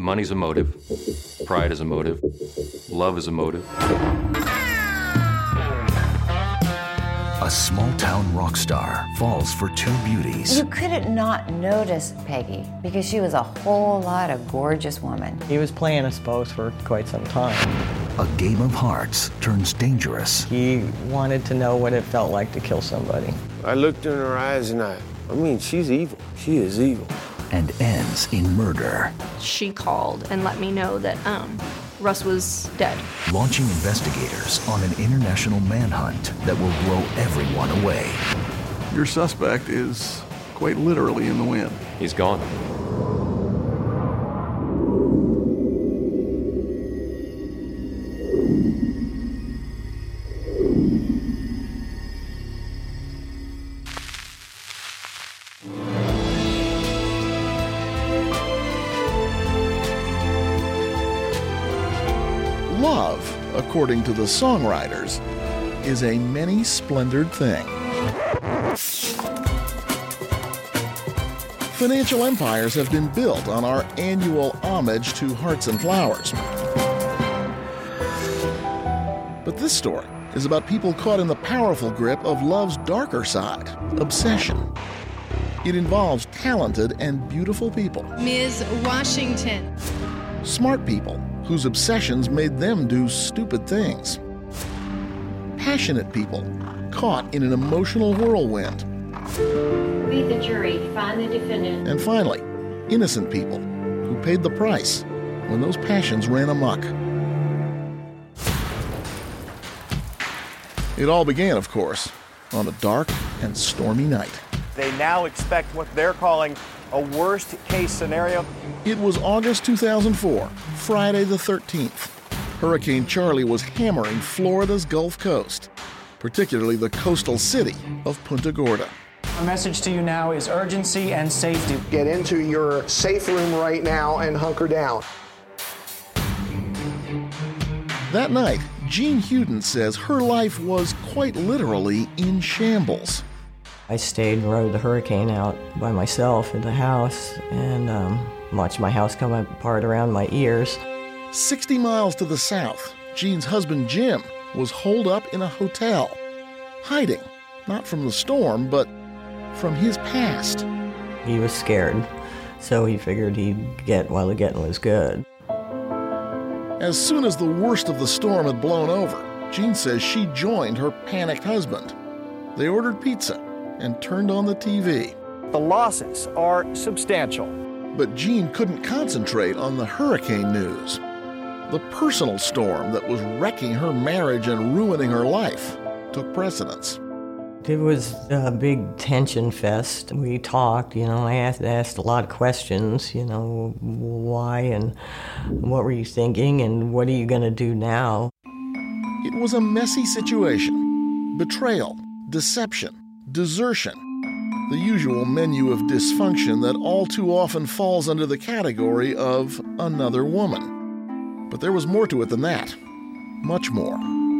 Money's a motive. Pride is a motive. Love is a motive. A small-town rock star falls for two beauties. You couldn't not notice Peggy because she was a whole lot of gorgeous woman. He was playing us both for quite some time. A game of hearts turns dangerous. He wanted to know what it felt like to kill somebody. I looked in her eyes and I mean, she's evil. She is evil. And ends in murder. She called and let me know that Russ was dead. Launching investigators on an international manhunt that will blow everyone away. Your suspect is quite literally in the wind. He's gone. Love, according to the songwriters, is a many-splendored thing. Financial empires have been built on our annual homage to hearts and flowers. But this story is about people caught in the powerful grip of love's darker side, obsession. It involves talented and beautiful people. Ms. Washington. Smart people whose obsessions made them do stupid things. Passionate people caught in an emotional whirlwind. We, the jury, find the defendant. And finally, innocent people who paid the price when those passions ran amok. It all began, of course, on a dark and stormy night. They now expect what they're calling a worst-case scenario. It was August 2004, Friday the 13th. Hurricane Charlie was hammering Florida's Gulf Coast, particularly the coastal city of Punta Gorda. Our message to you now is urgency and safety. Get into your safe room right now and hunker down. That night, Jean Huden says her life was quite literally in shambles. I stayed and rode the hurricane out by myself in the house and watched my house come apart around my ears. 60 miles to the south, Jean's husband Jim was holed up in a hotel, hiding, not from the storm, but from his past. He was scared, so he figured he'd get while the getting was good. As soon as the worst of the storm had blown over, Jean says she joined her panicked husband. They ordered pizza and turned on the TV. The losses are substantial. But Jean couldn't concentrate on the hurricane news. The personal storm that was wrecking her marriage and ruining her life took precedence. It was a big tension fest. We talked, I asked a lot of questions, why and what were you thinking and what are you going to do now? It was a messy situation. Betrayal, deception, desertion. The usual menu of dysfunction that all too often falls under the category of another woman. But there was more to it than that. Much more.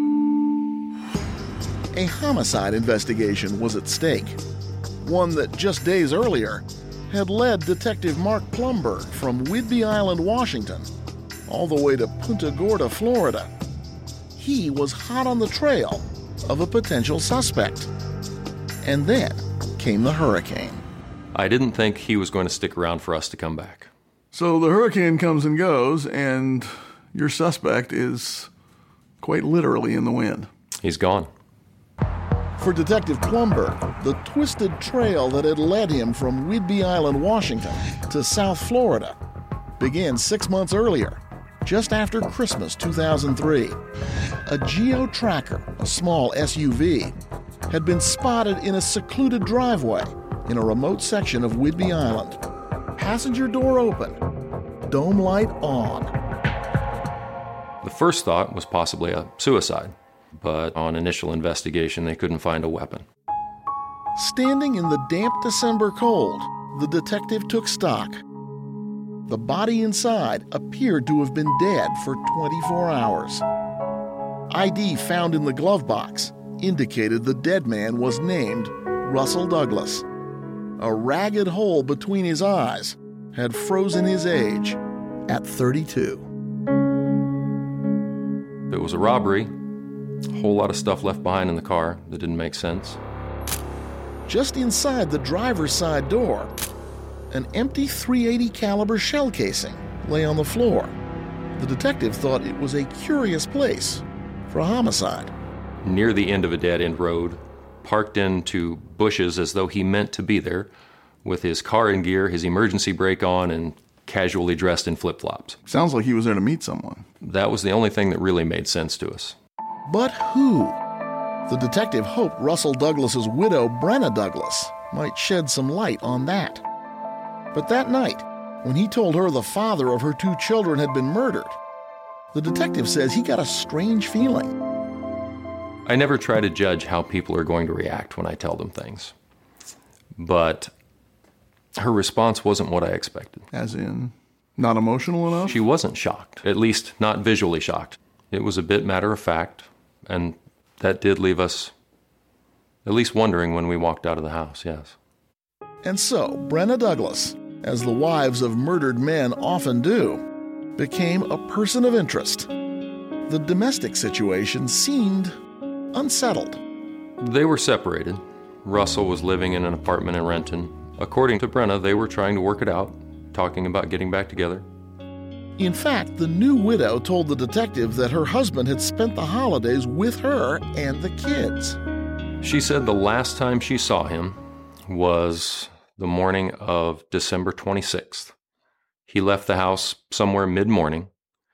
A homicide investigation was at stake. One that just days earlier had led Detective Mark Plumberg from Whidbey Island, Washington, all the way to Punta Gorda, Florida. He was hot on the trail of a potential suspect. And then came the hurricane. I didn't think he was going to stick around for us to come back. So the hurricane comes and goes, and your suspect is quite literally in the wind. He's gone. For Detective Plumberg, the twisted trail that had led him from Whidbey Island, Washington, to South Florida began 6 months earlier, just after Christmas 2003. A Geo Tracker, a small SUV, had been spotted in a secluded driveway in a remote section of Whidbey Island. Passenger door open, dome light on. The first thought was possibly a suicide, but on initial investigation, they couldn't find a weapon. Standing in the damp December cold, the detective took stock. The body inside appeared to have been dead for 24 hours. ID found in the glove box indicated the dead man was named Russell Douglas. A ragged hole between his eyes had frozen his age, at 32. It was a robbery. A whole lot of stuff left behind in the car that didn't make sense. Just inside the driver's side door, an empty .380 caliber shell casing lay on the floor. The detective thought it was a curious place for a homicide. Near the end of a dead-end road, parked into bushes as though he meant to be there, with his car in gear, his emergency brake on, and casually dressed in flip-flops. Sounds like he was there to meet someone. That was the only thing that really made sense to us. But who? The detective hoped Russell Douglas's widow, Brenna Douglas, might shed some light on that. But that night, when he told her the father of her 2 children had been murdered, the detective says he got a strange feeling. I never try to judge how people are going to react when I tell them things. But her response wasn't what I expected. As in, not emotional enough? She wasn't shocked, at least not visually shocked. It was a bit matter of fact, and that did leave us at least wondering when we walked out of the house, yes. And so, Brenna Douglas, as the wives of murdered men often do, became a person of interest. The domestic situation seemed unsettled. They were separated. Russell was living in an apartment in Renton. According to Brenna, they were trying to work it out, talking about getting back together. In fact, the new widow told the detective that her husband had spent the holidays with her and the kids. She said the last time she saw him was the morning of December 26th. He left the house somewhere mid-morning,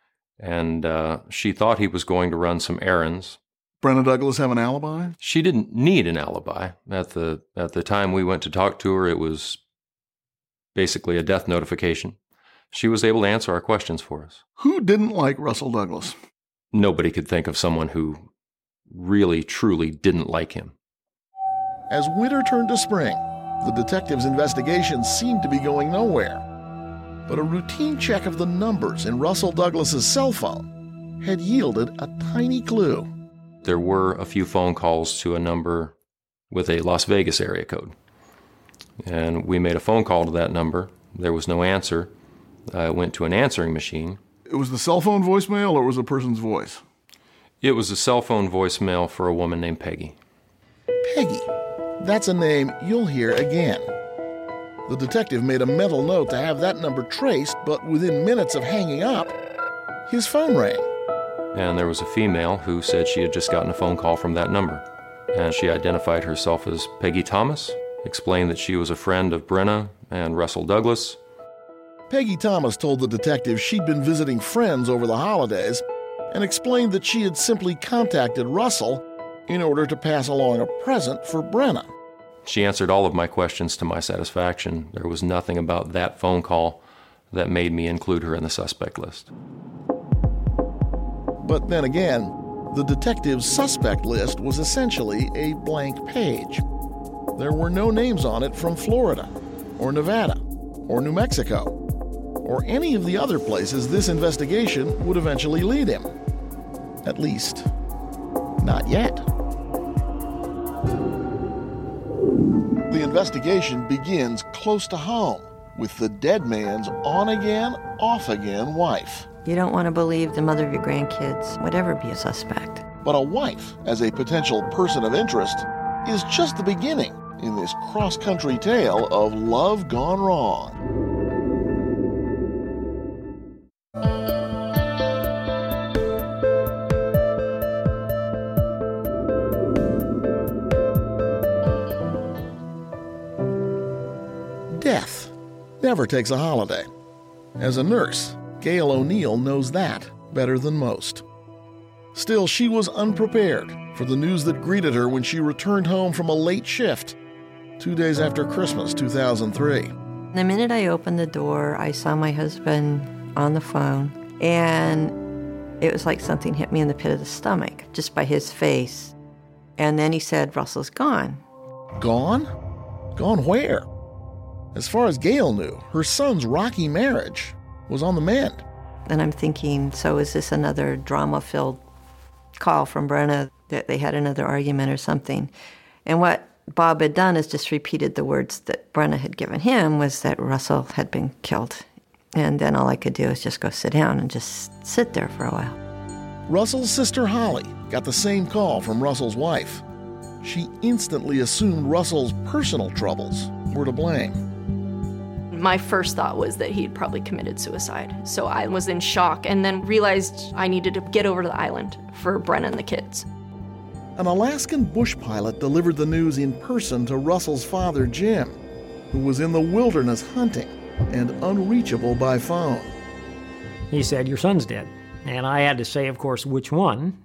and she thought he was going to run some errands. Brenna Douglas have an alibi? She didn't need an alibi. At the time we went to talk to her, it was basically a death notification. She was able to answer our questions for us. Who didn't like Russell Douglas? Nobody could think of someone who really, truly didn't like him. As winter turned to spring, the detective's investigation seemed to be going nowhere. But a routine check of the numbers in Russell Douglas's cell phone had yielded a tiny clue. There were a few phone calls to a number with a Las Vegas area code. And we made a phone call to that number. There was no answer. I went to an answering machine. It was the cell phone voicemail, or was it a person's voice? It was a cell phone voicemail for a woman named Peggy. Peggy. That's a name you'll hear again. The detective made a mental note to have that number traced, but within minutes of hanging up, his phone rang. And there was a female who said she had just gotten a phone call from that number. And she identified herself as Peggy Thomas, explained that she was a friend of Brenna and Russell Douglas. Peggy Thomas told the detective she'd been visiting friends over the holidays and explained that she had simply contacted Russell in order to pass along a present for Brenna. She answered all of my questions to my satisfaction. There was nothing about that phone call that made me include her in the suspect list. But then again, the detective's suspect list was essentially a blank page. There were no names on it from Florida, or Nevada, or New Mexico, or any of the other places this investigation would eventually lead him. At least, not yet. The investigation begins close to home with the dead man's on-again, off-again wife. You don't want to believe the mother of your grandkids would ever be a suspect. But a wife, as a potential person of interest, is just the beginning in this cross-country tale of love gone wrong. Death never takes a holiday. As a nurse, Gail O'Neill knows that better than most. Still, she was unprepared for the news that greeted her when she returned home from a late shift 2 days after Christmas 2003. The minute I opened the door, I saw my husband on the phone, and it was like something hit me in the pit of the stomach, just by his face. And then he said, "Russell's gone." Gone? Gone where? As far as Gail knew, her son's rocky marriage was on the mend. And I'm thinking, so is this another drama-filled call from Brenna that they had another argument or something? And what Bob had done is just repeated the words that Brenna had given him, was that Russell had been killed And then all I could do is just go sit down and just sit there for a while. Russell's sister Holly got the same call from Russell's wife. She instantly assumed Russell's personal troubles were to blame. My first thought was that he'd probably committed suicide. So I was in shock and then realized I needed to get over to the island for Brenna and the kids. An Alaskan bush pilot delivered the news in person to Russell's father, Jim, who was in the wilderness hunting and unreachable by phone. He said, "Your son's dead." And I had to say, of course, which one?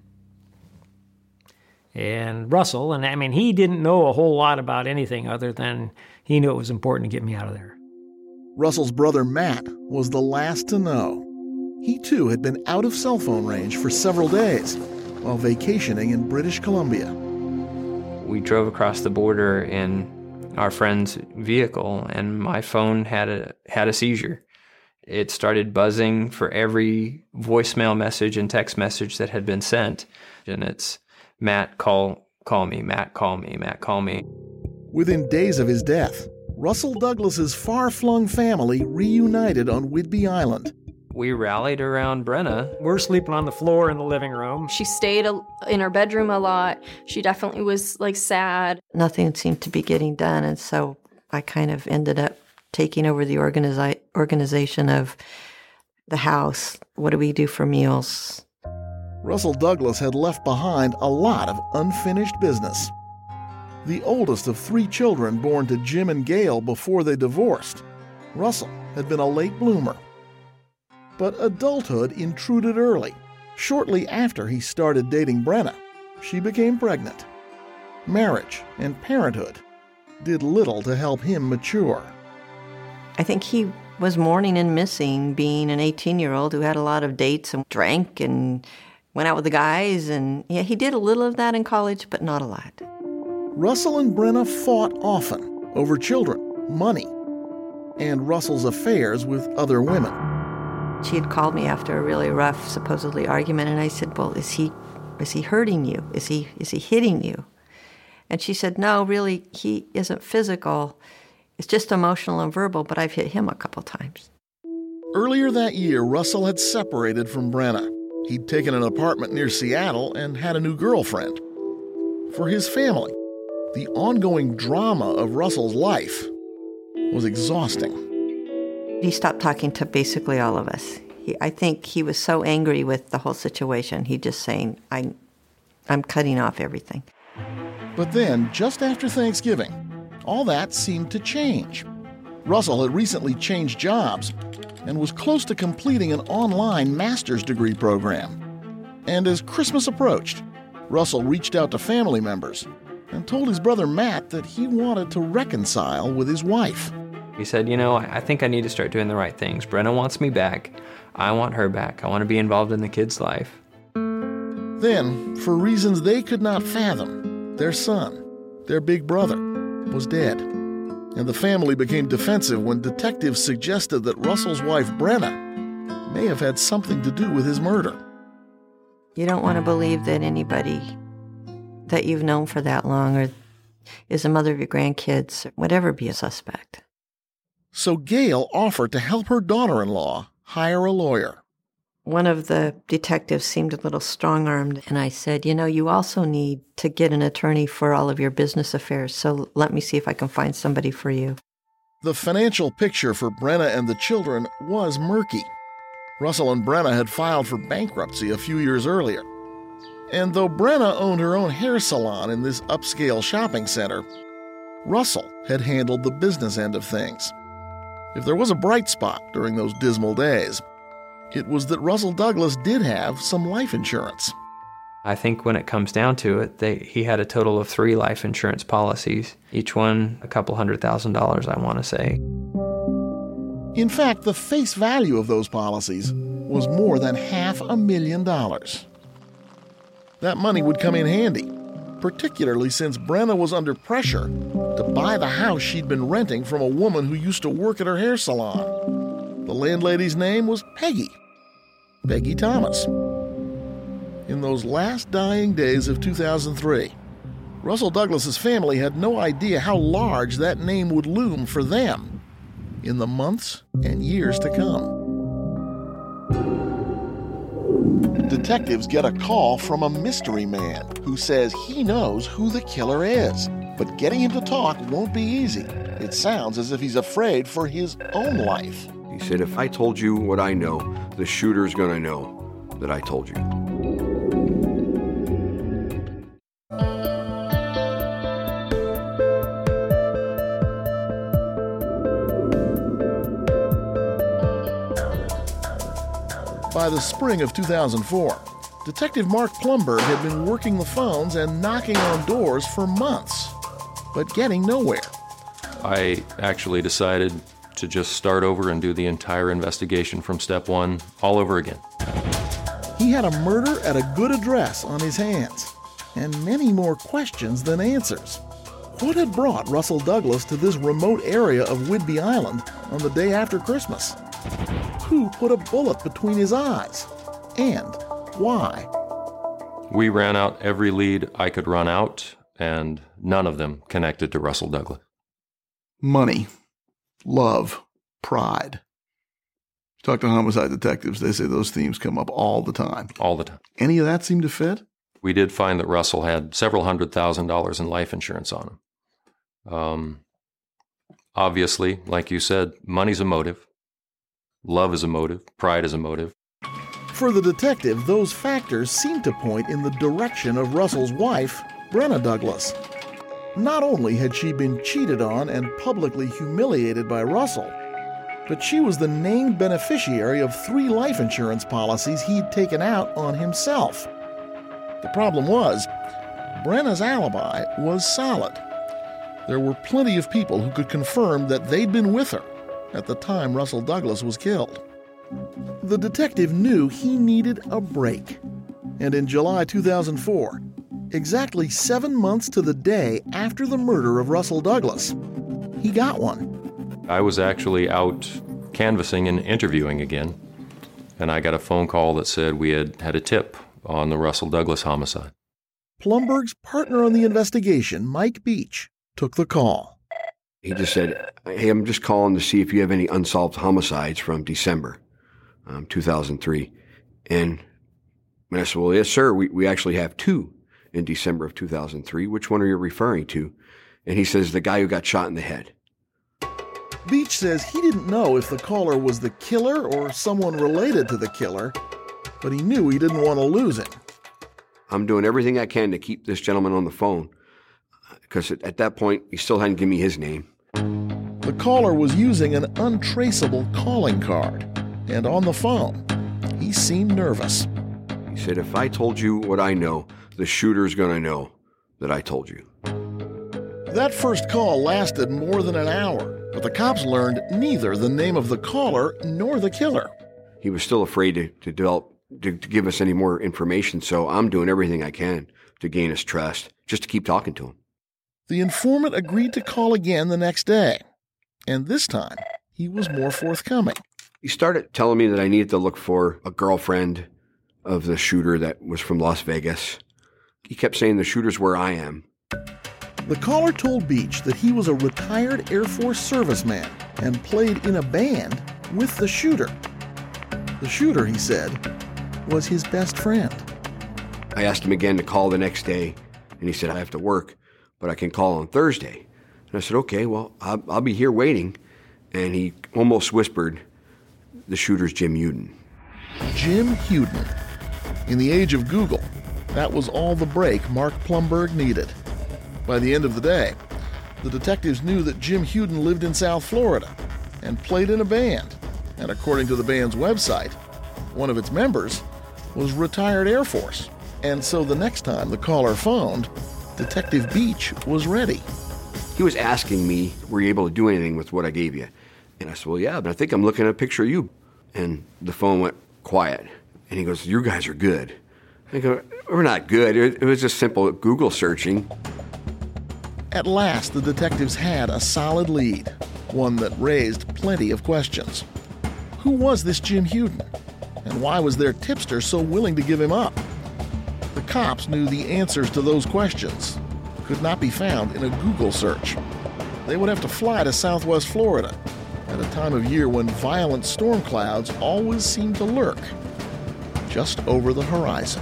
And Russell, and I mean, he didn't know a whole lot about anything other than he knew it was important to get me out of there. Russell's brother, Matt, was the last to know. He, too, had been out of cell phone range for several days while vacationing in British Columbia. We drove across the border in our friend's vehicle, and my phone had a seizure. It started buzzing for every voicemail message and text message that had been sent. And it's, "Matt, call me, Matt, call me, Matt, call me." Within days of his death, Russell Douglas's far-flung family reunited on Whidbey Island. We rallied around Brenna. We're sleeping on the floor in the living room. She stayed in her bedroom a lot. She definitely was sad. Nothing seemed to be getting done, and so I kind of ended up taking over the organization of the house. What do we do for meals? Russell Douglas had left behind a lot of unfinished business. The oldest of 3 children born to Jim and Gail before they divorced, Russell had been a late bloomer. But adulthood intruded early. Shortly after he started dating Brenna, she became pregnant. Marriage and parenthood did little to help him mature. I think he was mourning and missing being an 18-year-old who had a lot of dates and drank and went out with the guys. And yeah, he did a little of that in college, but not a lot. Russell and Brenna fought often over children, money, and Russell's affairs with other women. She had called me after a really rough, supposedly, argument, and I said, "Well, is he hurting you? Is he hitting you?" And she said, "No, really, he isn't physical. It's just emotional and verbal, but I've hit him a couple times." Earlier that year, Russell had separated from Brenna. He'd taken an apartment near Seattle and had a new girlfriend. For his family, the ongoing drama of Russell's life was exhausting. He stopped talking to basically all of us. I think he was so angry with the whole situation, he just saying, I'm cutting off everything. But then, just after Thanksgiving, all that seemed to change. Russell had recently changed jobs and was close to completing an online master's degree program. And as Christmas approached, Russell reached out to family members and told his brother Matt that he wanted to reconcile with his wife. He said, I think I need to start doing the right things. Brenna wants me back. I want her back. I want to be involved in the kid's life. Then, for reasons they could not fathom, their son, their big brother, was dead. And the family became defensive when detectives suggested that Russell's wife, Brenna, may have had something to do with his murder. You don't want to believe that anybody that you've known for that long or is the mother of your grandkids would ever be a suspect. So Gail offered to help her daughter-in-law hire a lawyer. One of the detectives seemed a little strong-armed, and I said, you also need to get an attorney for all of your business affairs, so let me see if I can find somebody for you. The financial picture for Brenna and the children was murky. Russell and Brenna had filed for bankruptcy a few years earlier. And though Brenna owned her own hair salon in this upscale shopping center, Russell had handled the business end of things. If there was a bright spot during those dismal days, it was that Russell Douglas did have some life insurance. I think when it comes down to it, he had a total of 3 life insurance policies, each one a couple $100,000, I want to say. In fact, the face value of those policies was more than $500,000. That money would come in handy, particularly since Brenna was under pressure to buy the house she'd been renting from a woman who used to work at her hair salon. The landlady's name was Peggy Thomas. In those last dying days of 2003, Russell Douglas's family had no idea how large that name would loom for them in the months and years to come. Detectives get a call from a mystery man who says he knows who the killer is, but getting him to talk won't be easy. It sounds as if he's afraid for his own life. He said, if I told you what I know, the shooter's gonna know that I told you. By the spring of 2004, Detective Mark Plumberg had been working the phones and knocking on doors for months, but getting nowhere. I actually decided to just start over and do the entire investigation from step one all over again. He had a murder at a good address on his hands, and many more questions than answers. What had brought Russell Douglas to this remote area of Whidbey Island on the day after Christmas? Who put a bullet between his eyes? And why? We ran out every lead I could run out, and none of them connected to Russell Douglas. Money, love, pride. Talk to homicide detectives, they say those themes come up all the time. All the time. Any of that seem to fit? We did find that Russell had several $100,000 in life insurance on him. Obviously, like you said, money's a motive. Love is a motive. Pride is a motive. For the detective, those factors seem to point in the direction of Russell's wife, Brenna Douglas. Not only had she been cheated on and publicly humiliated by Russell, but she was the named beneficiary of 3 life insurance policies he'd taken out on himself. The problem was, Brenna's alibi was solid. There were plenty of people who could confirm that they'd been with her at the time Russell Douglas was killed. The detective knew he needed a break. And in July 2004, exactly 7 months to the day after the murder of Russell Douglas, he got one. I was actually out canvassing and interviewing again, and I got a phone call that said we had had a tip on the Russell Douglas homicide. Plumberg's partner on the investigation, Mike Beach, took the call. He just said, hey, I'm just calling to see if you have any unsolved homicides from December 2003. And I said, well, yes, sir. We actually have 2 in December of 2003. Which one are you referring to? And he says, the guy who got shot in the head. Beach says he didn't know if the caller was the killer or someone related to the killer, but he knew he didn't want to lose him. I'm doing everything I can to keep this gentleman on the phone, because at that point, he still hadn't given me his name. The caller was using an untraceable calling card, and on the phone, he seemed nervous. He said, if I told you what I know, the shooter's gonna know that I told you. That first call lasted more than an hour, but the cops learned neither the name of the caller nor the killer. He was still afraid to give us any more information, so I'm doing everything I can to gain his trust, just to keep talking to him. The informant agreed to call again the next day, and this time he was more forthcoming. He started telling me that I needed to look for a girlfriend of the shooter that was from Las Vegas. He kept saying the shooter's where I am. The caller told Beach that he was a retired Air Force serviceman and played in a band with the shooter. The shooter, he said, was his best friend. I asked him again to call the next day, and he said, I have to work, but I can call on Thursday. And I said, okay, well, I'll be here waiting. And he almost whispered, the shooter's Jim Huden. Jim Huden. In the age of Google, that was all the break Mark Plumberg needed. By the end of the day, the detectives knew that Jim Huden lived in South Florida and played in a band. And according to the band's website, one of its members was retired Air Force. And so the next time the caller phoned, Detective Beach was ready. He was asking me, were you able to do anything with what I gave you? And I said, well, yeah, but I think I'm looking at a picture of you. And the phone went quiet. And he goes, you guys are good. I go, we're not good. It was just simple Google searching. At last, the detectives had a solid lead, one that raised plenty of questions. Who was this Jim Huden? And why was their tipster so willing to give him up? The cops knew the answers to those questions could not be found in a Google search. They would have to fly to Southwest Florida, at a time of year when violent storm clouds always seem to lurk just over the horizon.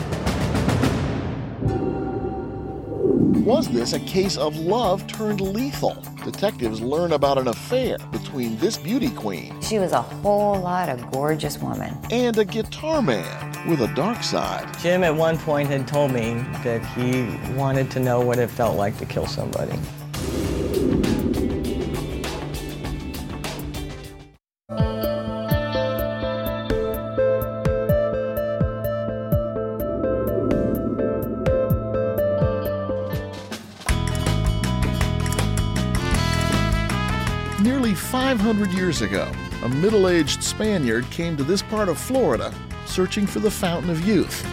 Was this a case of love turned lethal? Detectives learn about an affair between this beauty queen. She was a whole lot of gorgeous woman. And a guitar man with a dark side. Jim at one point had told me that he wanted to know what it felt like to kill somebody. Nearly 500 years ago, a middle-aged Spaniard came to this part of Florida searching for the Fountain of Youth.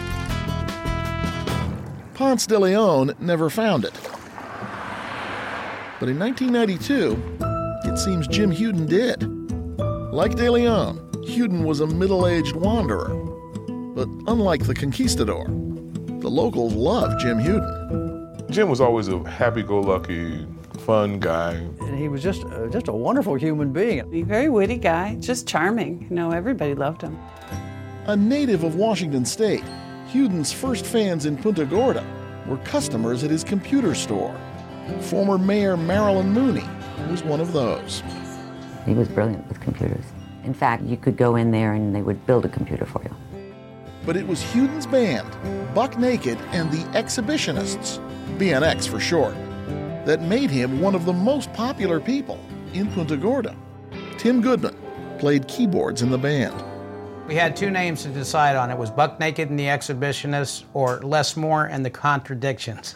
Ponce de Leon never found it. But in 1992, it seems Jim Huden did. Like de Leon, Huden was a middle-aged wanderer. But unlike the conquistador, the locals loved Jim Huden. Jim was always a happy-go-lucky, fun guy. And he was just a wonderful human being. A very witty guy, just charming. You know, everybody loved him. A native of Washington State, Huden's first fans in Punta Gorda were customers at his computer store. Former Mayor Marilyn Mooney was one of those. He was brilliant with computers. In fact, you could go in there and they would build a computer for you. But it was Huden's band, Buck Naked and the Exhibitionists, BNX for short, that made him one of the most popular people in Punta Gorda. Tim Goodman played keyboards in the band. We had two names to decide on. It was Buck Naked and the Exhibitionists or Les Moore and the Contradictions.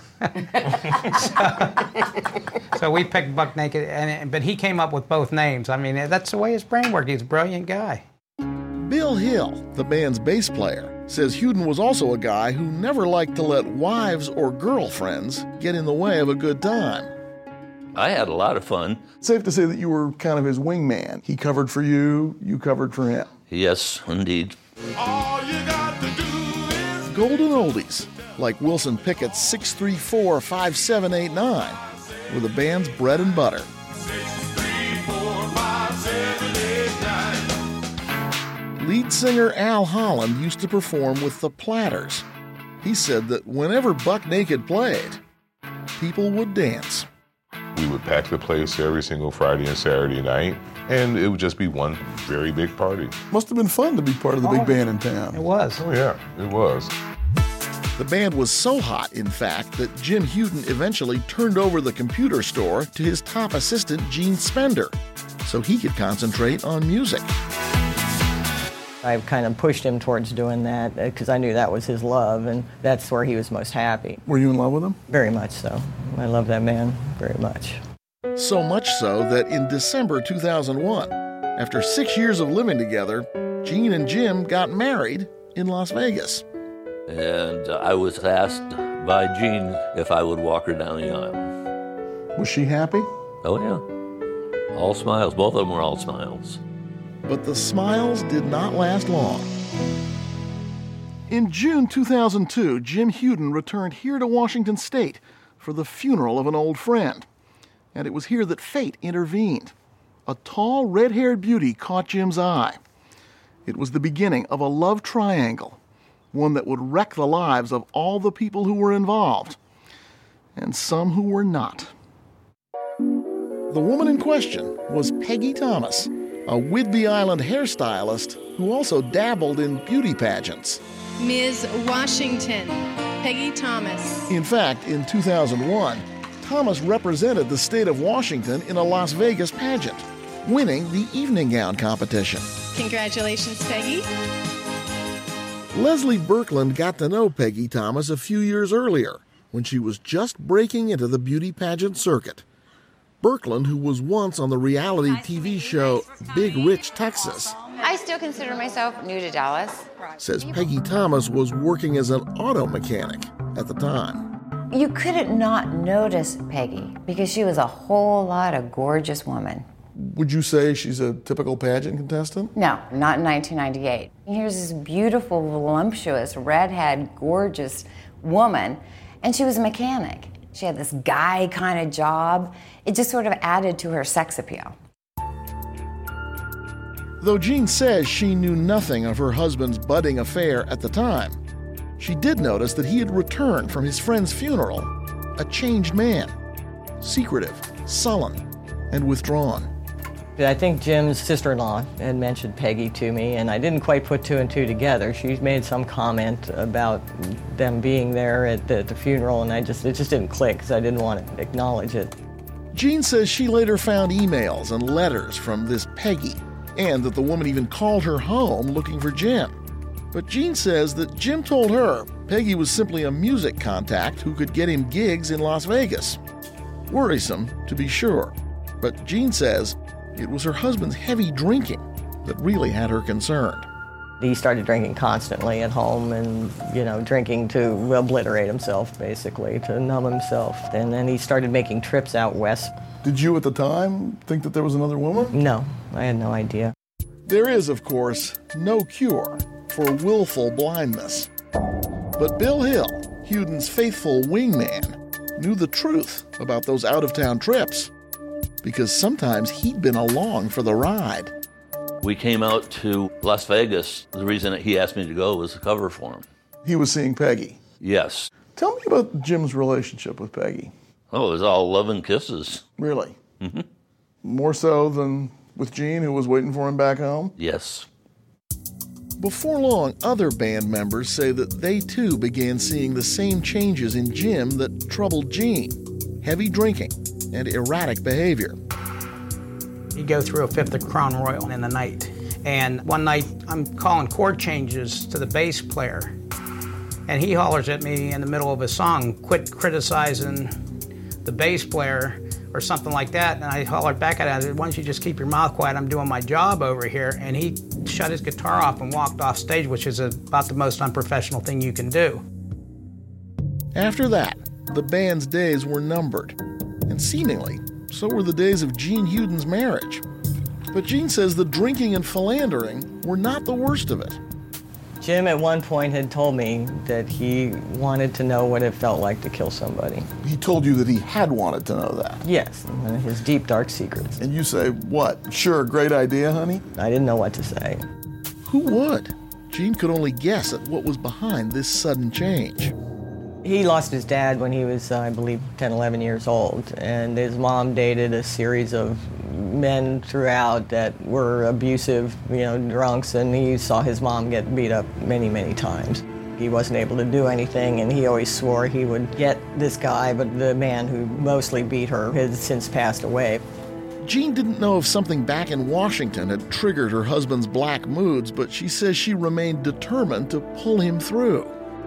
so we picked Buck Naked, but he came up with both names. I mean, that's the way his brain worked. He's a brilliant guy. Bill Hill, the band's bass player, says Huden was also a guy who never liked to let wives or girlfriends get in the way of a good time. I had a lot of fun. Safe to say that you were kind of his wingman. He covered for you, you covered for him. Yes, indeed. All you got to do is golden oldies, like Wilson Pickett's 634-5789, were the band's bread and butter. 634-5789. Lead singer Al Holland used to perform with the Platters. He said that whenever Buck Naked played, people would dance. We would pack the place every single Friday and Saturday night, and it would just be one very big party. Must have been fun to be part of the big band in town. It was. Oh, yeah, it was. The band was so hot, in fact, that Jim Huden eventually turned over the computer store to his top assistant, Gene Spender, so he could concentrate on music. I kind of pushed him towards doing that because I knew that was his love, and that's where he was most happy. Were you in love with him? Very much so. I love that man very much. So much so that in December 2001, after 6 years of living together, Gene and Jim got married in Las Vegas. And I was asked by Jean if I would walk her down the aisle. Was she happy? Oh, yeah. All smiles. Both of them were all smiles. But the smiles did not last long. In June 2002, Jim Huden returned here to Washington State for the funeral of an old friend. And it was here that fate intervened. A tall, red-haired beauty caught Jim's eye. It was the beginning of a love triangle, one that would wreck the lives of all the people who were involved, and some who were not. The woman in question was Peggy Thomas, a Whidbey Island hairstylist who also dabbled in beauty pageants. Ms. Washington, Peggy Thomas. In fact, in 2001, Thomas represented the state of Washington in a Las Vegas pageant, winning the evening gown competition. Congratulations, Peggy. Leslie Birkeland got to know Peggy Thomas a few years earlier when she was just breaking into the beauty pageant circuit. Birkeland, who was once on the reality TV show Big Rich Texas, I still consider myself new to Dallas, says Peggy Thomas was working as an auto mechanic at the time. You couldn't not notice Peggy because she was a whole lot of gorgeous woman. Would you say she's a typical pageant contestant? No, not in 1998. Here's this beautiful, voluptuous, redhead, gorgeous woman, and she was a mechanic. She had this guy kind of job. It just sort of added to her sex appeal. Though Jean says she knew nothing of her husband's budding affair at the time, she did notice that he had returned from his friend's funeral a changed man, secretive, sullen, and withdrawn. I think Jim's sister-in-law had mentioned Peggy to me, and I didn't quite put two and two together. She made some comment about them being there at the funeral, and it just didn't click because I didn't want to acknowledge it. Jean says she later found emails and letters from this Peggy, and that the woman even called her home looking for Jim. But Jean says that Jim told her Peggy was simply a music contact who could get him gigs in Las Vegas. Worrisome, to be sure, but Jean says it was her husband's heavy drinking that really had her concerned. He started drinking constantly at home and, drinking to obliterate himself, basically, to numb himself. And then he started making trips out west. Did you at the time think that there was another woman? No, I had no idea. There is, of course, no cure for willful blindness. But Bill Hill, Hewden's faithful wingman, knew the truth about those out-of-town trips, because sometimes he'd been along for the ride. We came out to Las Vegas. The reason that he asked me to go was to cover for him. He was seeing Peggy? Yes. Tell me about Jim's relationship with Peggy. Oh, it was all love and kisses. Really? Mm-hmm. More so than with Jean, who was waiting for him back home? Yes. Before long, other band members say that they too began seeing the same changes in Jim that troubled Jean: heavy drinking and erratic behavior. You go through a fifth of Crown Royal in the night, and one night I'm calling chord changes to the bass player, and he hollers at me in the middle of a song, "Quit criticizing the bass player," or something like that, and I hollered back at him, I said, "Why don't you just keep your mouth quiet, I'm doing my job over here," and he shut his guitar off and walked off stage, which is about the most unprofessional thing you can do. After that, the band's days were numbered, and seemingly, so were the days of Jean Hewden's marriage. But Jean says the drinking and philandering were not the worst of it. Jim at one point had told me that he wanted to know what it felt like to kill somebody. He told you that he had wanted to know that? Yes, his deep, dark secrets. And you say, what? Sure, great idea, honey? I didn't know what to say. Who would? Jean could only guess at what was behind this sudden change. He lost his dad when he was, I believe, 10, 11 years old, and his mom dated a series of men throughout that were abusive, drunks, and he saw his mom get beat up many, many times. He wasn't able to do anything, and he always swore he would get this guy, but the man who mostly beat her has since passed away. Jean didn't know if something back in Washington had triggered her husband's black moods, but she says she remained determined to pull him through.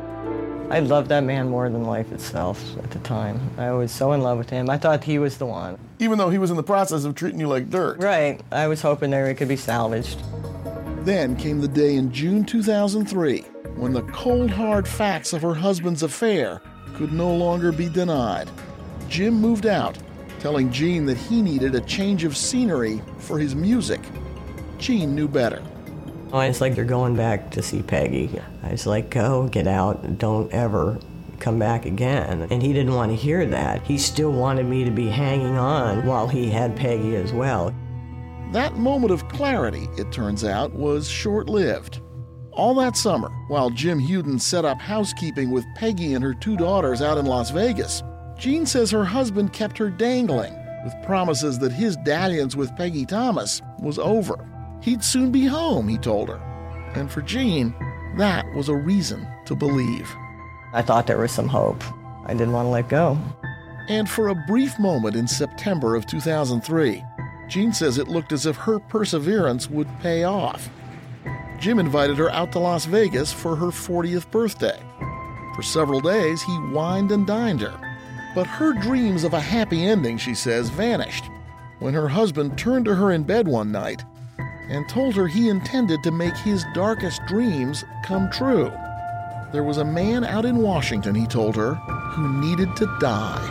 I loved that man more than life itself at the time. I was so in love with him. I thought he was the one. Even though he was in the process of treating you like dirt. Right. I was hoping that it could be salvaged. Then came the day in June 2003 when the cold, hard facts of her husband's affair could no longer be denied. Jim moved out, telling Jean that he needed a change of scenery for his music. Jean knew better. Oh, it's like they're going back to see Peggy. I was like, go, get out, don't ever come back again. And he didn't want to hear that. He still wanted me to be hanging on while he had Peggy as well. That moment of clarity, it turns out, was short-lived. All that summer, while Jim Hewden set up housekeeping with Peggy and her 2 daughters out in Las Vegas, Jean says her husband kept her dangling with promises that his dalliance with Peggy Thomas was over. He'd soon be home, he told her. And for Jean, that was a reason to believe. I thought there was some hope. I didn't want to let go. And for a brief moment in September of 2003, Jean says it looked as if her perseverance would pay off. Jim invited her out to Las Vegas for her 40th birthday. For several days, he wined and dined her. But her dreams of a happy ending, she says, vanished when her husband turned to her in bed one night and told her he intended to make his darkest dreams come true. There was a man out in Washington, he told her, who needed to die.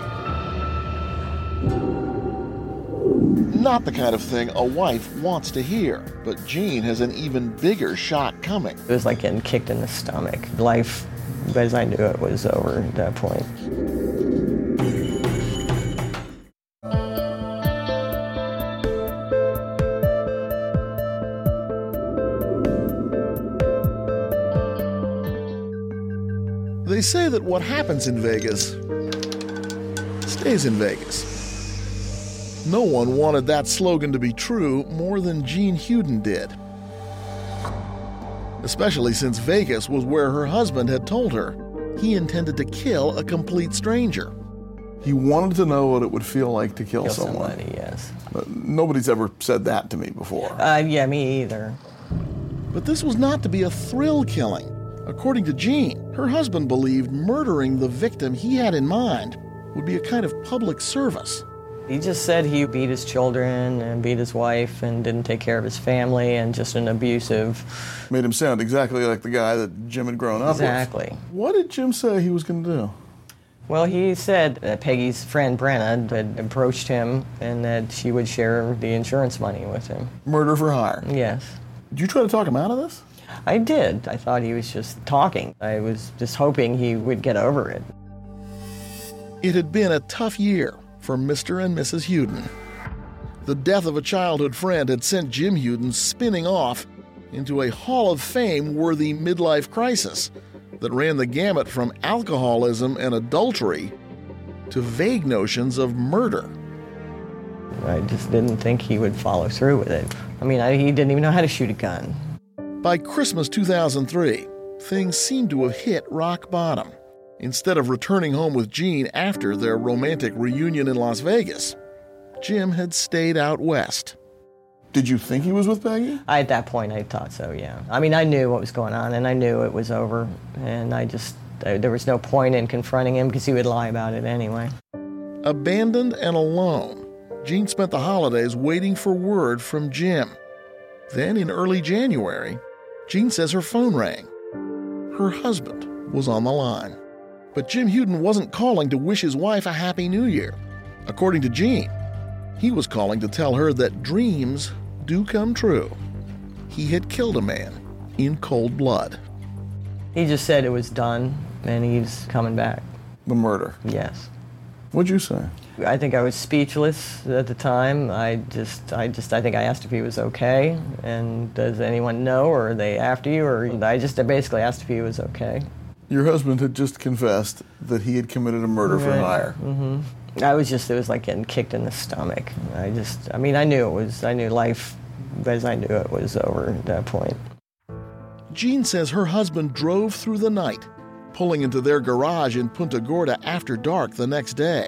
Not the kind of thing a wife wants to hear, but Jean has an even bigger shock coming. It was like getting kicked in the stomach. Life, as I knew it, was over at that point. say that what happens in Vegas stays in Vegas. No one wanted that slogan to be true more than Jean Huden did. Especially since Vegas was where her husband had told her he intended to kill a complete stranger. He wanted to know what it would feel like to kill someone. Somebody, yes. Nobody's ever said that to me before. Yeah, me either. But this was not to be a thrill killing. According to Jean, her husband believed murdering the victim he had in mind would be a kind of public service. He just said he beat his children and beat his wife and didn't take care of his family and just an abusive... Made him sound exactly like the guy that Jim had grown up with. Exactly. What did Jim say he was going to do? Well, he said that Peggy's friend Brenna had approached him and that she would share the insurance money with him. Murder for hire? Yes. Did you try to talk him out of this? I did. I thought he was just talking. I was just hoping he would get over it. It had been a tough year for Mr. and Mrs. Huden. The death of a childhood friend had sent Jim Huden spinning off into a Hall of Fame-worthy midlife crisis that ran the gamut from alcoholism and adultery to vague notions of murder. I just didn't think he would follow through with it. I mean, he didn't even know how to shoot a gun. By Christmas 2003, things seemed to have hit rock bottom. Instead of returning home with Jean after their romantic reunion in Las Vegas, Jim had stayed out west. Did you think he was with Peggy? At that point, I thought so, yeah. I mean, I knew what was going on, and I knew it was over, and there was no point in confronting him because he would lie about it anyway. Abandoned and alone, Jean spent the holidays waiting for word from Jim. Then, in early January, Jean says her phone rang. Her husband was on the line. But Jim Huden wasn't calling to wish his wife a Happy New Year. According to Jean, he was calling to tell her that dreams do come true. He had killed a man in cold blood. He just said it was done, and he's coming back. The murder? Yes. What'd you say? I think I was speechless at the time. I think I asked if he was okay, and does anyone know, or are they after you, or I basically asked if he was okay. Your husband had just confessed that he had committed a murder for hire. Mm-hmm. It was like getting kicked in the stomach. I knew life as I knew it was over at that point. Jean says her husband drove through the night, pulling into their garage in Punta Gorda after dark the next day.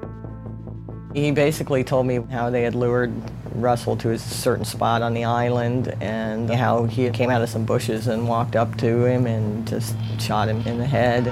He basically told me how they had lured Russell to a certain spot on the island and how he came out of some bushes and walked up to him and just shot him in the head.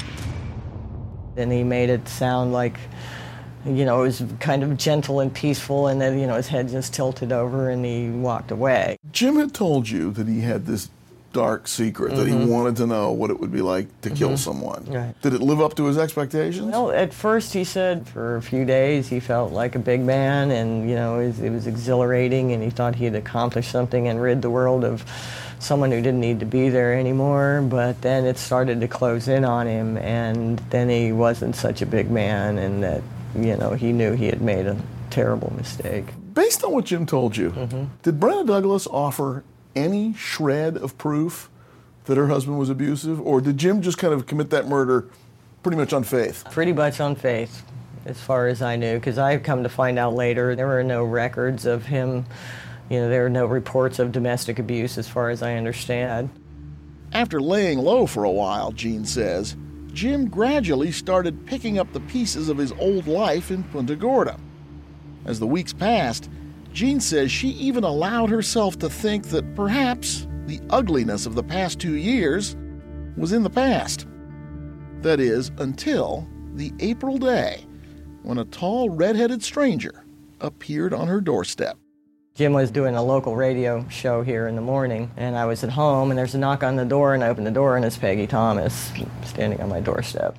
And he made it sound like, it was kind of gentle and peaceful, and then, his head just tilted over and he walked away. Jim had told you that he had this dark secret, that he wanted to know what it would be like to kill someone. Right. Did it live up to his expectations? Well, at first he said for a few days he felt like a big man, and it was exhilarating, and he thought he had accomplished something and rid the world of someone who didn't need to be there anymore. But then it started to close in on him, and then he wasn't such a big man, and that he knew he had made a terrible mistake. Based on what Jim told you, did Brenna Douglas offer any shred of proof that her husband was abusive, or did Jim just kind of commit that murder pretty much on faith? Pretty much on faith, as far as I knew, because I've come to find out later there were no records of him, there were no reports of domestic abuse as far as I understand. After laying low for a while, Jean says, Jim gradually started picking up the pieces of his old life in Punta Gorda. As the weeks passed, Jean says she even allowed herself to think that perhaps the ugliness of the past 2 years was in the past. That is, until the April day when a tall, red-headed stranger appeared on her doorstep. Jim was doing a local radio show here in the morning, and I was at home, and there's a knock on the door, and I opened the door, and it's Peggy Thomas standing on my doorstep.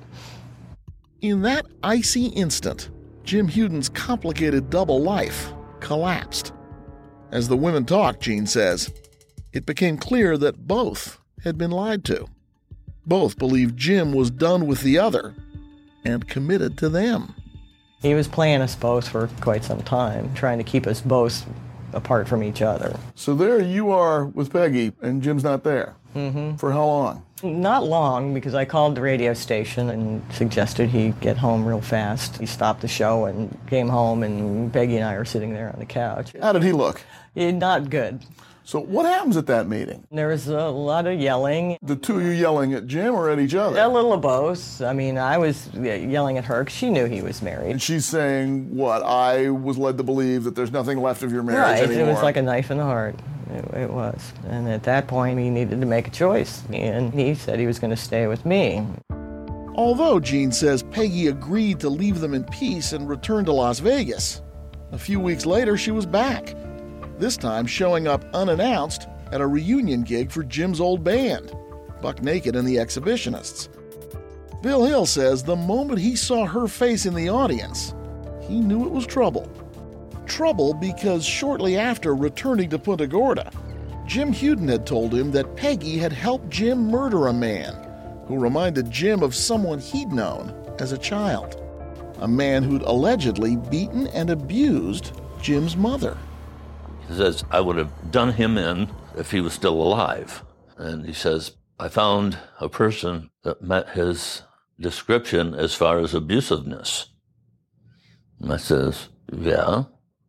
In that icy instant, Jim Huden's complicated double life collapsed. As the women talked, Jean says, it became clear that both had been lied to. Both believed Jim was done with the other and committed to them. He was playing us both for quite some time, trying to keep us both apart from each other. So there you are with Peggy, and Jim's not there. Mm-hmm. For how long? Not long, because I called the radio station and suggested he get home real fast. He stopped the show and came home, and Peggy and I are sitting there on the couch. How did he look? Not good. So what happens at that meeting? There was a lot of yelling. The two of you yelling at Jim or at each other? A little of both. I mean, I was yelling at her because she knew he was married. And she's saying, what, I was led to believe that there's nothing left of your marriage anymore. It was like a knife in the heart. It was. And at that point, he needed to make a choice. And he said he was going to stay with me. Although Jean says Peggy agreed to leave them in peace and return to Las Vegas, a few weeks later she was back, this time showing up unannounced at a reunion gig for Jim's old band, Buck Naked and the Exhibitionists. Bill Hill says the moment he saw her face in the audience, he knew it was trouble. Trouble because shortly after returning to Punta Gorda, Jim Huden had told him that Peggy had helped Jim murder a man who reminded Jim of someone he'd known as a child, a man who'd allegedly beaten and abused Jim's mother. He says, I would have done him in if he was still alive. And he says, I found a person that met his description as far as abusiveness. And I says, yeah.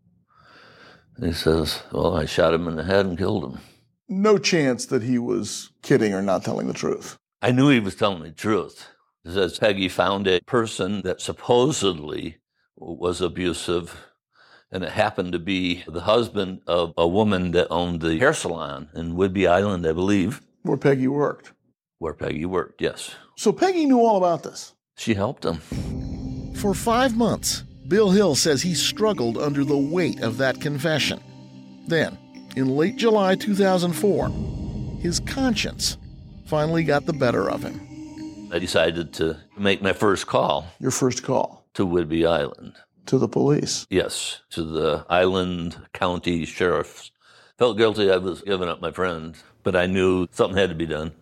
And he says, well, I shot him in the head and killed him. No chance that he was kidding or not telling the truth. I knew he was telling the truth. He says, Peggy found a person that supposedly was abusive, and it happened to be the husband of a woman that owned the hair salon in Whidbey Island, I believe. Where Peggy worked. Where Peggy worked, yes. So Peggy knew all about this. She helped him. For 5 months, Bill Hill says he struggled under the weight of that confession. Then, in late July 2004, his conscience finally got the better of him. I decided to make my first call. Your first call? To Whidbey Island. To the police? Yes, to the Island County Sheriffs. Felt guilty I was giving up my friend, but I knew something had to be done.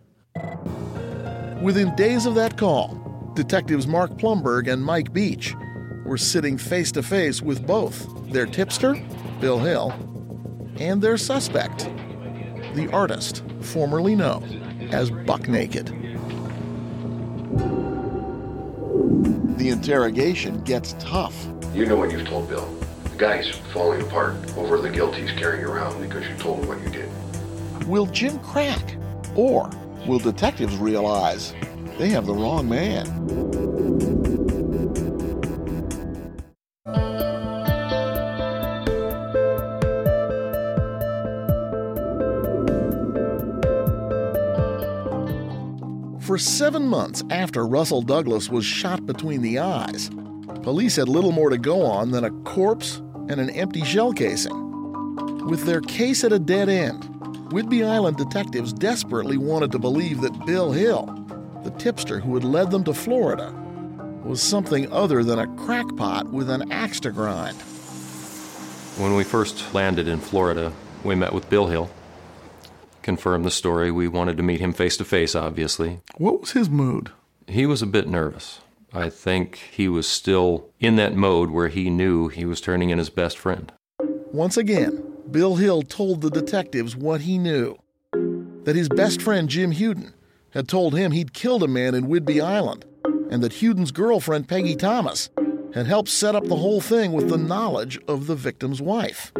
Within days of that call, detectives Mark Plumberg and Mike Beach were sitting face-to-face with both their tipster, Bill Hill, and their suspect, the artist formerly known as Buck Naked. The interrogation gets tough. You know what you've told Bill. The guy's falling apart over the guilt he's carrying around because you told him what you did. Will Jim crack? Or will detectives realize they have the wrong man? For 7 months after Russell Douglas was shot between the eyes, police had little more to go on than a corpse and an empty shell casing. With their case at a dead end, Whidbey Island detectives desperately wanted to believe that Bill Hill, the tipster who had led them to Florida, was something other than a crackpot with an axe to grind. When we first landed in Florida, we met with Bill Hill. Confirmed the story. We wanted to meet him face to face, obviously. What was his mood? He was a bit nervous. I think he was still in that mode where he knew he was turning in his best friend. Once again, Bill Hill told the detectives what he knew. That his best friend Jim Huden had told him he'd killed a man in Whidbey Island, and that Huden's girlfriend Peggy Thomas had helped set up the whole thing with the knowledge of the victim's wife.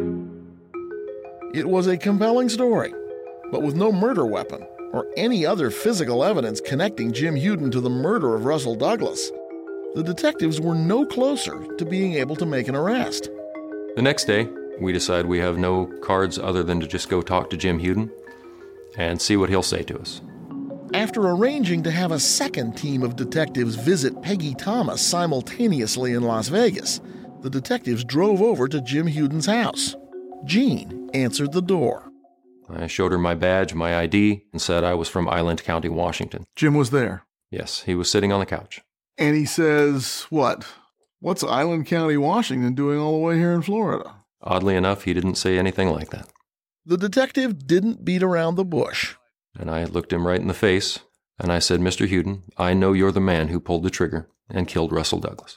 It was a compelling story, but with no murder weapon or any other physical evidence connecting Jim Huden to the murder of Russell Douglas, the detectives were no closer to being able to make an arrest. The next day, we decide we have no cards other than to just go talk to Jim Huden and see what he'll say to us. After arranging to have a second team of detectives visit Peggy Thomas simultaneously in Las Vegas, the detectives drove over to Jim Huden's house. Jean answered the door. I showed her my badge, my ID, and said I was from Island County, Washington. Jim was there? Yes, he was sitting on the couch. And he says, what? What's Island County, Washington doing all the way here in Florida? Oddly enough, he didn't say anything like that. The detective didn't beat around the bush. And I looked him right in the face, and I said, Mr. Huden, I know you're the man who pulled the trigger and killed Russell Douglas.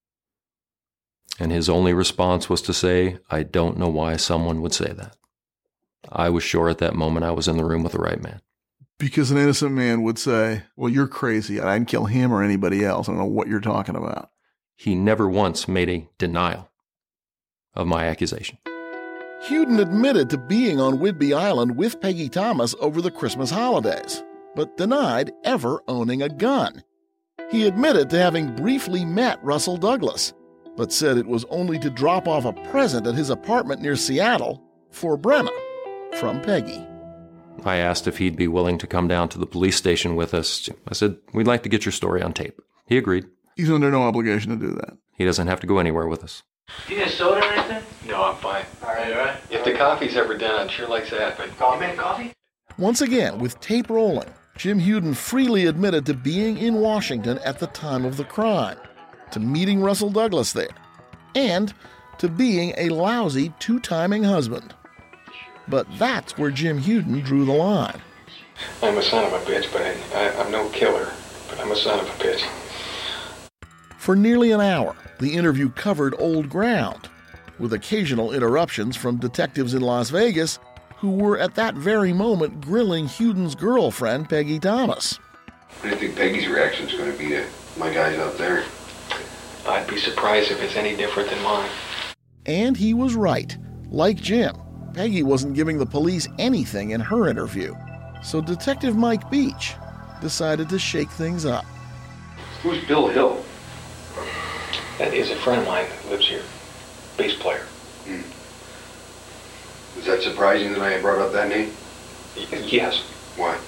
And his only response was to say, I don't know why someone would say that. I was sure at that moment I was in the room with the right man. Because an innocent man would say, well, you're crazy. I didn't kill him or anybody else. I don't know what you're talking about. He never once made a denial of my accusation. Huden admitted to being on Whidbey Island with Peggy Thomas over the Christmas holidays, but denied ever owning a gun. He admitted to having briefly met Russell Douglas, but said it was only to drop off a present at his apartment near Seattle for Brenna from Peggy. I asked if he'd be willing to come down to the police station with us. I said, we'd like to get your story on tape. He agreed. He's under no obligation to do that. He doesn't have to go anywhere with us. Do you need a soda or anything? No, I'm fine. All right. If the coffee's ever done, I'd sure like that, but... You made coffee? Once again, with tape rolling, Jim Huden freely admitted to being in Washington at the time of the crime, to meeting Russell Douglas there, and to being a lousy two-timing husband. But that's where Jim Huden drew the line. I'm a son of a bitch, but I'm no killer, but I'm a son of a bitch. For nearly an hour, the interview covered old ground, with occasional interruptions from detectives in Las Vegas who were at that very moment grilling Huden's girlfriend, Peggy Thomas. What do you think Peggy's reaction is going to be to my guys out there? I'd be surprised if it's any different than mine. And he was right. Like Jim, Peggy wasn't giving the police anything in her interview. So Detective Mike Beach decided to shake things up. Who's Bill Hill? That is a friend of mine that lives here. Bass player. Is that surprising that I brought up that name? Yes. Why?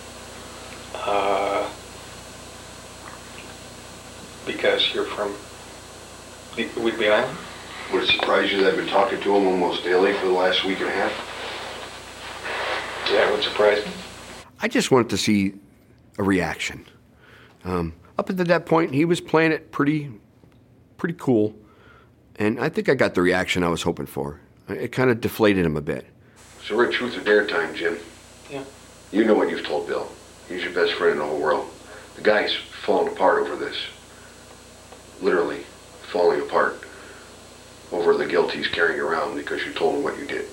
Because you're from Whidbey Island? Would it surprise you that I've been talking to him almost daily for the last week and a half? Yeah, it would surprise me. I just wanted to see a reaction. Up until that point, he was playing it pretty cool, and I think I got the reaction I was hoping for. It kind of deflated him a bit. So we're at truth or dare time, Jim. Yeah. You know what you've told Bill. He's your best friend in the whole world. The guy's falling apart over this. Literally falling apart over the guilt he's carrying around because you told him what you did.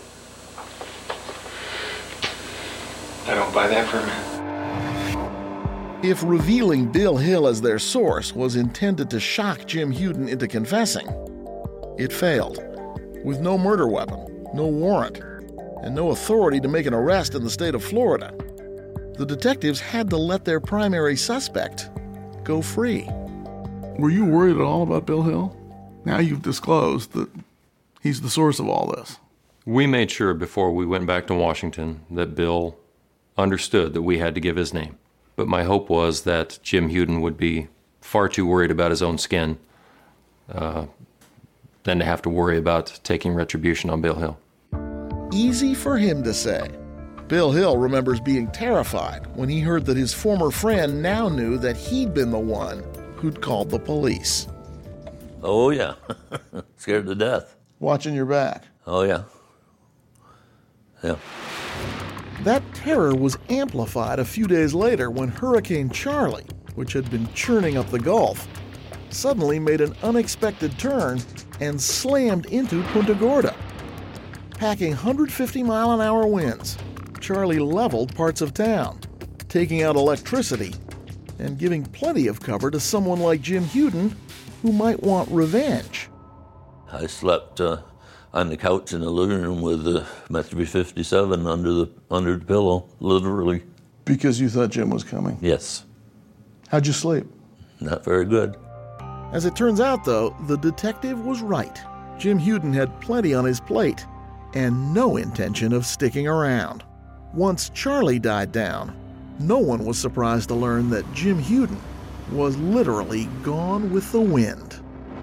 I don't buy that for a minute. If revealing Bill Hill as their source was intended to shock Jim Huden into confessing, it failed. With no murder weapon, no warrant, and no authority to make an arrest in the state of Florida, the detectives had to let their primary suspect go free. Were you worried at all about Bill Hill? Now you've disclosed that he's the source of all this. We made sure before we went back to Washington that Bill understood that we had to give his name. But my hope was that Jim Huden would be far too worried about his own skin than to have to worry about taking retribution on Bill Hill. Easy for him to say. Bill Hill remembers being terrified when he heard that his former friend now knew that he'd been the one who'd called the police. Oh, yeah. Scared to death. Watching your back. Oh, yeah. Yeah. That terror was amplified a few days later when Hurricane Charlie, which had been churning up the Gulf, suddenly made an unexpected turn and slammed into Punta Gorda. Packing 150-mile-an-hour winds, Charlie leveled parts of town, taking out electricity and giving plenty of cover to someone like Jim Huden who might want revenge. I slept on the couch in the living room with my .357 under the pillow, literally. Because you thought Jim was coming? Yes. How'd you sleep? Not very good. As it turns out, though, the detective was right. Jim Huden had plenty on his plate and no intention of sticking around. Once Charlie died down, no one was surprised to learn that Jim Huden was literally gone with the wind.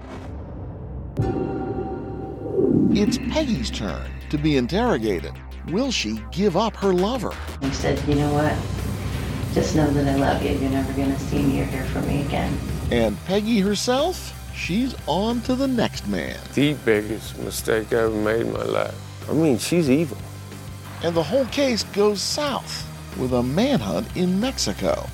It's Peggy's turn to be interrogated. Will she give up her lover? He said, you know what? Just know that I love you. You're never going to see me or hear from me again. And Peggy herself, she's on to the next man. The biggest mistake I ever made in my life. I mean, she's evil. And the whole case goes south with a manhunt in Mexico.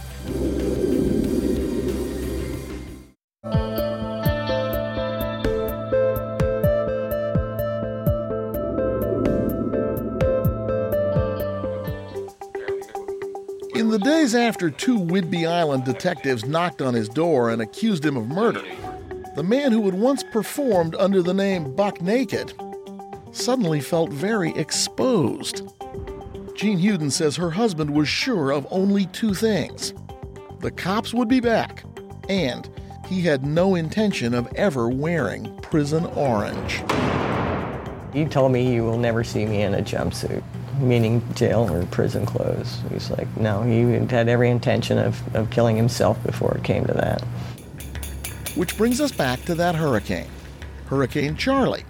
In the days after two Whidbey Island detectives knocked on his door and accused him of murder, the man who had once performed under the name Buck Naked suddenly felt very exposed. Jean Huden says her husband was sure of only two things: the cops would be back, and he had no intention of ever wearing prison orange. He told me, "You will never see me in a jumpsuit," meaning jail or prison clothes. He's like, no, he had every intention of killing himself before it came to that. Which brings us back to that hurricane, Hurricane Charlie.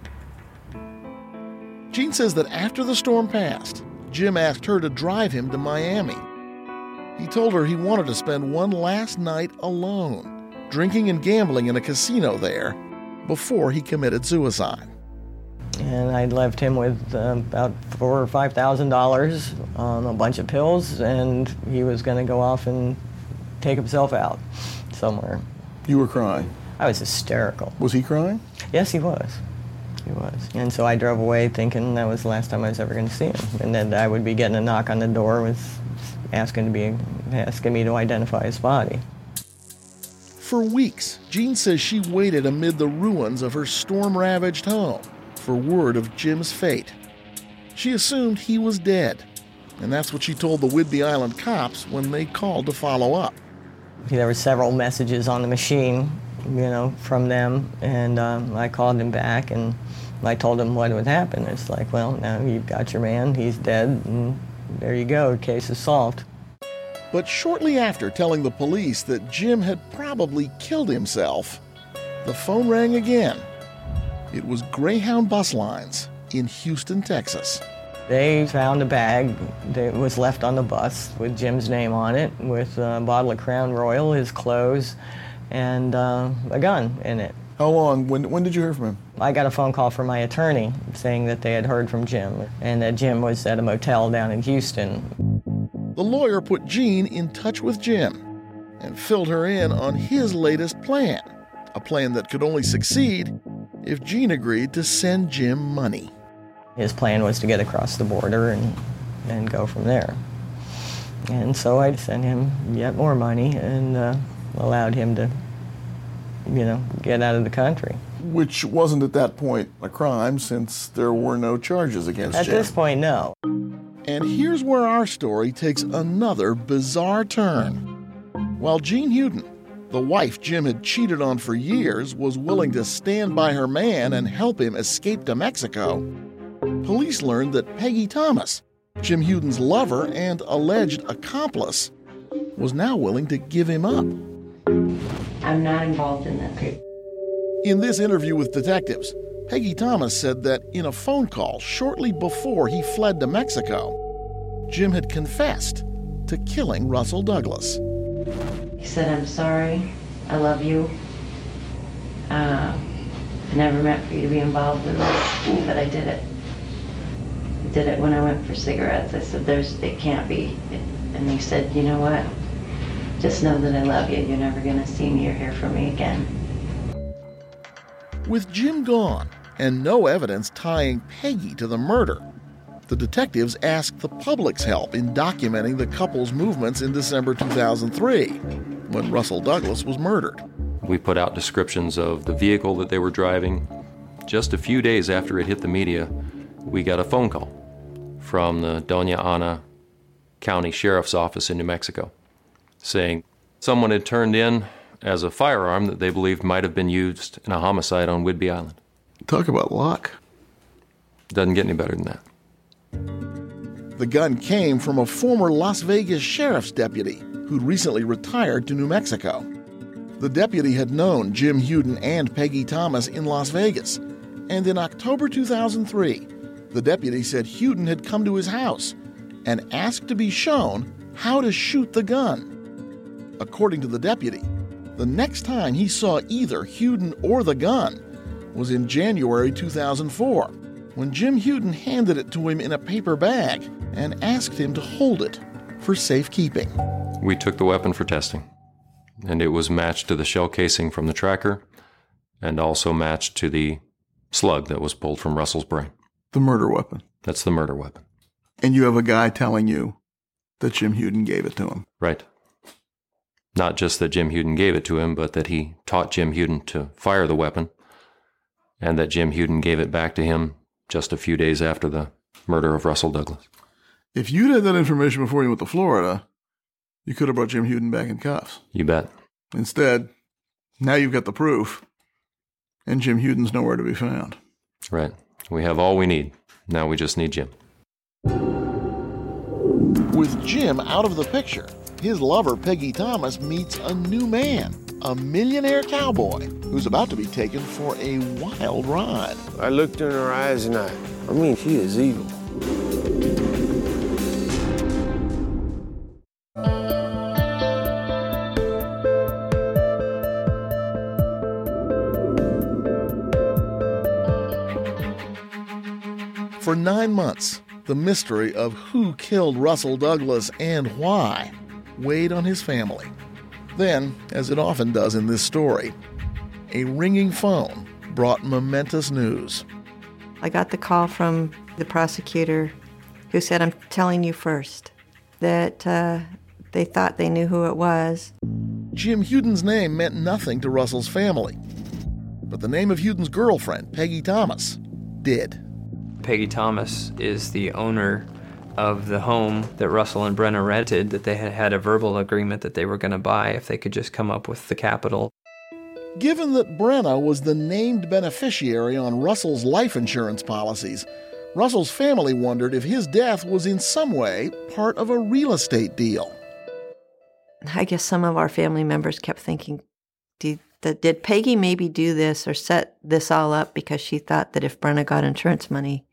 Jean says that after the storm passed, Jim asked her to drive him to Miami. He told her he wanted to spend one last night alone, drinking and gambling in a casino there, before he committed suicide. And I left him with about $4,000 or $5,000 on a bunch of pills, and he was going to go off and take himself out somewhere. You were crying? I was hysterical. Was he crying? Yes, he was. He was. And so I drove away thinking that was the last time I was ever going to see him, and that I would be getting a knock on the door with asking me to identify his body. For weeks, Jean says she waited amid the ruins of her storm-ravaged home for word of Jim's fate. She assumed he was dead, and that's what she told the Whidbey Island cops when they called to follow up. There were several messages on the machine, from them, and I called him back and I told him what would happen. It's like, well, now you've got your man, he's dead, and there you go, case is solved. But shortly after telling the police that Jim had probably killed himself, the phone rang again. It was Greyhound Bus Lines in Houston, Texas. They found a bag that was left on the bus with Jim's name on it, with a bottle of Crown Royal, his clothes, and a gun in it. How long? When did you hear from him? I got a phone call from my attorney saying that they had heard from Jim, and that Jim was at a motel down in Houston. The lawyer put Jean in touch with Jim and filled her in on his latest plan, a plan that could only succeed if Jean agreed to send Jim money. His plan was to get across the border and go from there. And so I sent him yet more money and allowed him to, get out of the country. Which wasn't at that point a crime, since there were no charges against Jim. At this point, no. And here's where our story takes another bizarre turn. While Jean Huden, the wife Jim had cheated on for years, was willing to stand by her man and help him escape to Mexico, police learned that Peggy Thomas, Jim Huden's lover and alleged accomplice, was now willing to give him up. I'm not involved in that. In this interview with detectives, Peggy Thomas said that in a phone call shortly before he fled to Mexico, Jim had confessed to killing Russell Douglas. He said, "I'm sorry, I love you. I never meant for you to be involved in this, but I did it. I did it when I went for cigarettes. I said, it can't be." And he said, "You know what? Just know that I love you. You're never going to see me or hear from me again." With Jim gone and no evidence tying Peggy to the murder, the detectives asked the public's help in documenting the couple's movements in December 2003, when Russell Douglas was murdered. We put out descriptions of the vehicle that they were driving. Just a few days after it hit the media, we got a phone call from the Doña Ana County Sheriff's Office in New Mexico saying someone had turned in as a firearm that they believed might have been used in a homicide on Whidbey Island. Talk about luck. Doesn't get any better than that. The gun came from a former Las Vegas sheriff's deputy who'd recently retired to New Mexico. The deputy had known Jim Huden and Peggy Thomas in Las Vegas, and in October 2003, the deputy said Huden had come to his house and asked to be shown how to shoot the gun. According to the deputy, the next time he saw either Huden or the gun was in January 2004, when Jim Huden handed it to him in a paper bag and asked him to hold it for safekeeping. We took the weapon for testing, and it was matched to the shell casing from the tracker and also matched to the slug that was pulled from Russell's brain. The murder weapon. That's the murder weapon. And you have a guy telling you that Jim Huden gave it to him. Right. Not just that Jim Huden gave it to him, but that he taught Jim Huden to fire the weapon, and that Jim Huden gave it back to him just a few days after the murder of Russell Douglas. If you'd had that information before you went to Florida, you could have brought Jim Huden back in cuffs. You bet. Instead, now you've got the proof, and Jim Huden's nowhere to be found. Right. We have all we need. Now we just need Jim. With Jim out of the picture, his lover, Peggy Thomas, meets a new man, a millionaire cowboy who's about to be taken for a wild ride. I looked in her eyes and I mean, she is evil. For 9 months, the mystery of who killed Russell Douglas and why weighed on his family. Then, as it often does in this story, a ringing phone brought momentous news. I got the call from the prosecutor who said, I'm telling you first, that they thought they knew who it was. Jim Huden's name meant nothing to Russell's family, but the name of Huden's girlfriend, Peggy Thomas, did. Peggy Thomas is the owner of the home that Russell and Brenna rented, that they had a verbal agreement that they were going to buy if they could just come up with the capital. Given that Brenna was the named beneficiary on Russell's life insurance policies, Russell's family wondered if his death was in some way part of a real estate deal. I guess some of our family members kept thinking, did Peggy maybe do this or set this all up because she thought that if Brenna got insurance money,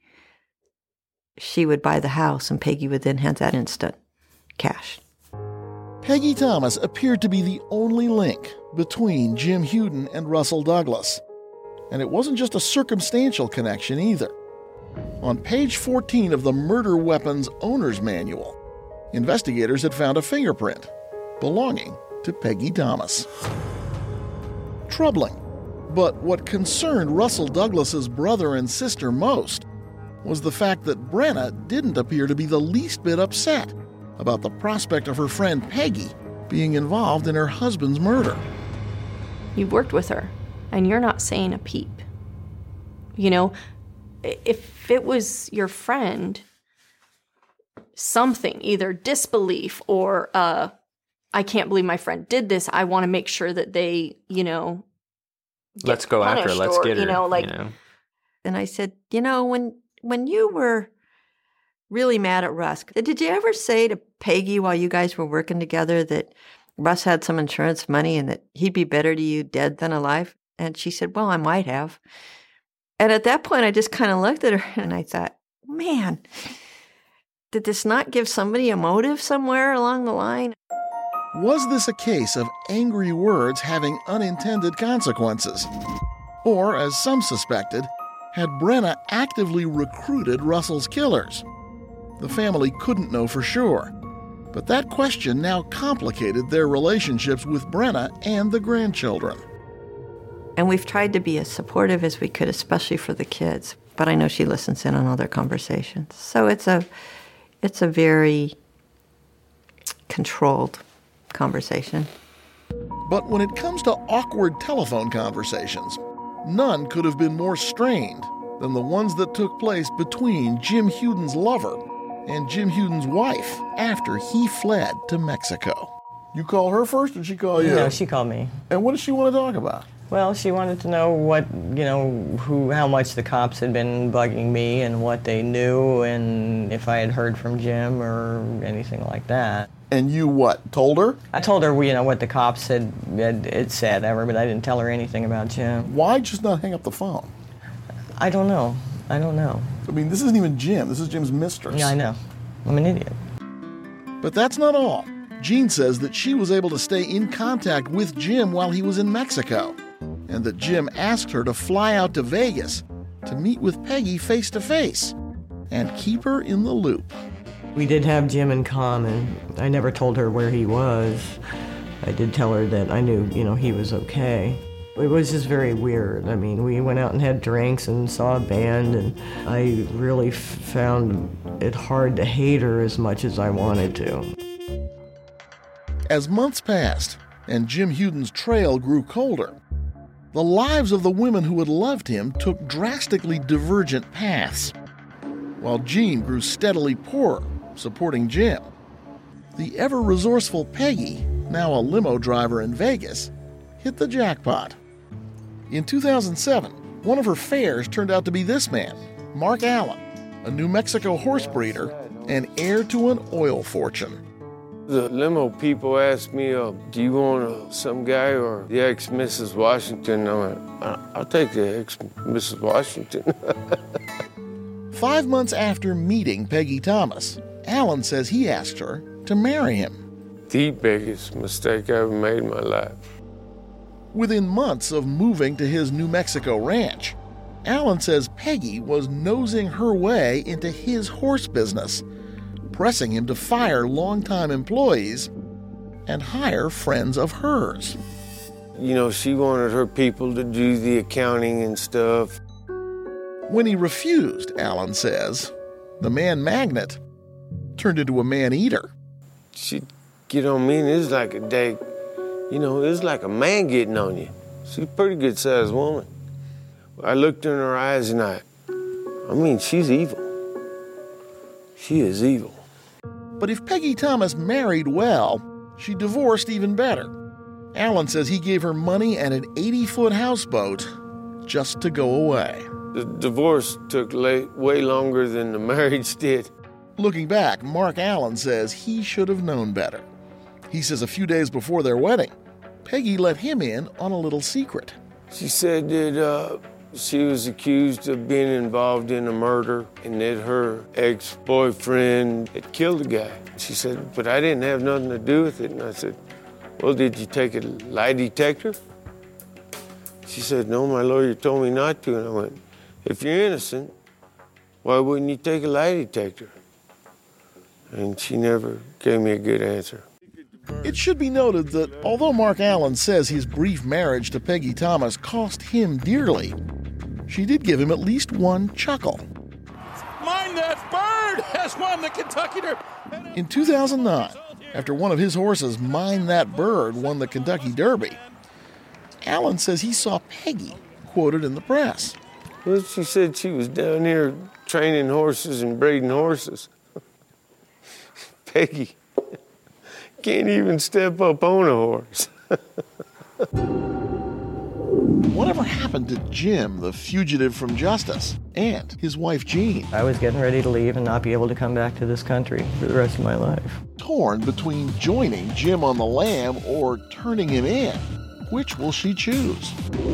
she would buy the house and Peggy would then have that instant cash. Peggy Thomas appeared to be the only link between Jim Huden and Russell Douglas. And it wasn't just a circumstantial connection either. On page 14 of the Murder Weapons Owner's Manual, investigators had found a fingerprint belonging to Peggy Thomas. Troubling, but what concerned Russell Douglas's brother and sister most was the fact that Brenna didn't appear to be the least bit upset about the prospect of her friend Peggy being involved in her husband's murder. You worked with her, and you're not saying a peep. You know, if it was your friend, something, either disbelief or, I can't believe my friend did this, I want to make sure that they, let's go after her, let's get her. And I said, when you were really mad at Russ, did you ever say to Peggy while you guys were working together that Russ had some insurance money and that he'd be better to you dead than alive? And she said, well, I might have. And at that point, I just kind of looked at her and I thought, man, did this not give somebody a motive somewhere along the line? Was this a case of angry words having unintended consequences? Or, as some suspected, had Brenna actively recruited Russell's killers? The family couldn't know for sure, but that question now complicated their relationships with Brenna and the grandchildren. And we've tried to be as supportive as we could, especially for the kids, but I know she listens in on all their conversations. So it's a very controlled conversation. But when it comes to awkward telephone conversations, none could have been more strained than the ones that took place between Jim Huden's lover and Jim Huden's wife after he fled to Mexico. You call her first or did she call you? No, she called me. And what did she want to talk about? Well, she wanted to know how much the cops had been bugging me and what they knew and if I had heard from Jim or anything like that. And you what, told her? I told her, what the cops had said, but I didn't tell her anything about Jim. Why just not hang up the phone? I don't know. I mean, this isn't even Jim. This is Jim's mistress. Yeah, I know. I'm an idiot. But that's not all. Jean says that she was able to stay in contact with Jim while he was in Mexico, and that Jim asked her to fly out to Vegas to meet with Peggy face-to-face and keep her in the loop. We did have Jim in common. I never told her where he was. I did tell her that I knew, he was okay. It was just very weird. I mean, we went out and had drinks and saw a band, and I really found it hard to hate her as much as I wanted to. As months passed and Jim Huden's trail grew colder, the lives of the women who had loved him took drastically divergent paths. While Jean grew steadily poorer, supporting Jim, the ever-resourceful Peggy, now a limo driver in Vegas, hit the jackpot. In 2007, one of her fares turned out to be this man, Mark Allen, a New Mexico horse breeder and heir to an oil fortune. The limo people asked me, do you want some guy or the ex-Mrs. Washington? I went, I'll take the ex-Mrs. Washington. 5 months after meeting Peggy Thomas, Allen says he asked her to marry him. The biggest mistake I ever made in my life. Within months of moving to his New Mexico ranch, Allen says Peggy was nosing her way into his horse business, pressing him to fire longtime employees and hire friends of hers. You know, she wanted her people to do the accounting and stuff. When he refused, Allen says, the man magnet turned into a man-eater. She'd get on me, and it was like a day, you know, it was like a man getting on you. She's a pretty good-sized woman. I looked in her eyes, and I mean, she's evil. She is evil. But if Peggy Thomas married well, she divorced even better. Allen says he gave her money and an 80-foot houseboat just to go away. The divorce took way longer than the marriage did. Looking back, Mark Allen says he should have known better. He says a few days before their wedding, Peggy let him in on a little secret. She said that she was accused of being involved in a murder and that her ex-boyfriend had killed a guy. She said, but I didn't have nothing to do with it. And I said, well, did you take a lie detector? She said, no, my lawyer told me not to. And I went, if you're innocent, why wouldn't you take a lie detector? And she never gave me a good answer. It should be noted that although Mark Allen says his brief marriage to Peggy Thomas cost him dearly, she did give him at least one chuckle. Mind That Bird has won the Kentucky Derby. In 2009, after one of his horses, Mind That Bird, won the Kentucky Derby, Allen says he saw Peggy quoted in the press. Well, she said she was down here training horses and breeding horses. Peggy can't even step up on a horse. Whatever happened to Jim, the fugitive from justice, and his wife Jean? I was getting ready to leave and not be able to come back to this country for the rest of my life. Torn between joining Jim on the lam or turning him in, which will she choose?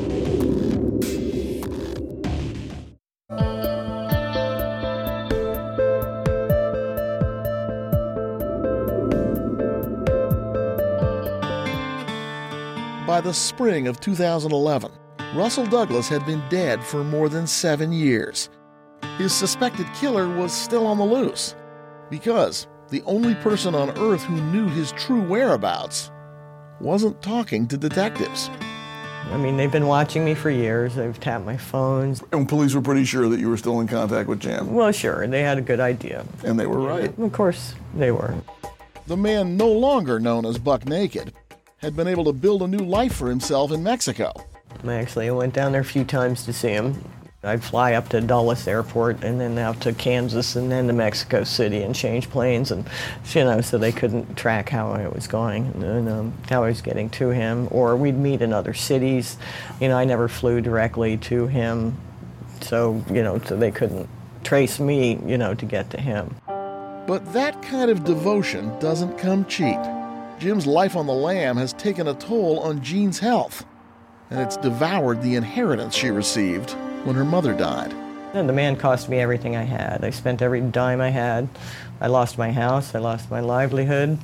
By the spring of 2011, Russell Douglas had been dead for more than 7 years. His suspected killer was still on the loose because the only person on Earth who knew his true whereabouts wasn't talking to detectives. I mean, they've been watching me for years. They've tapped my phones. And police were pretty sure that you were still in contact with Jim. Well, sure. They had a good idea. And they were right. Of course, they were. The man no longer known as Buck Naked had been able to build a new life for himself in Mexico. Actually, I went down there a few times to see him. I'd fly up to Dulles Airport and then out to Kansas and then to Mexico City and change planes, and so they couldn't track how I was going and how I was getting to him. Or we'd meet in other cities. I never flew directly to him, so they couldn't trace me, to get to him. But that kind of devotion doesn't come cheap. Jim's life on the lam has taken a toll on Jean's health, and it's devoured the inheritance she received when her mother died. And the man cost me everything I had. I spent every dime I had. I lost my house. I lost my livelihood.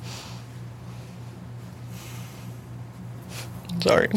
Sorry.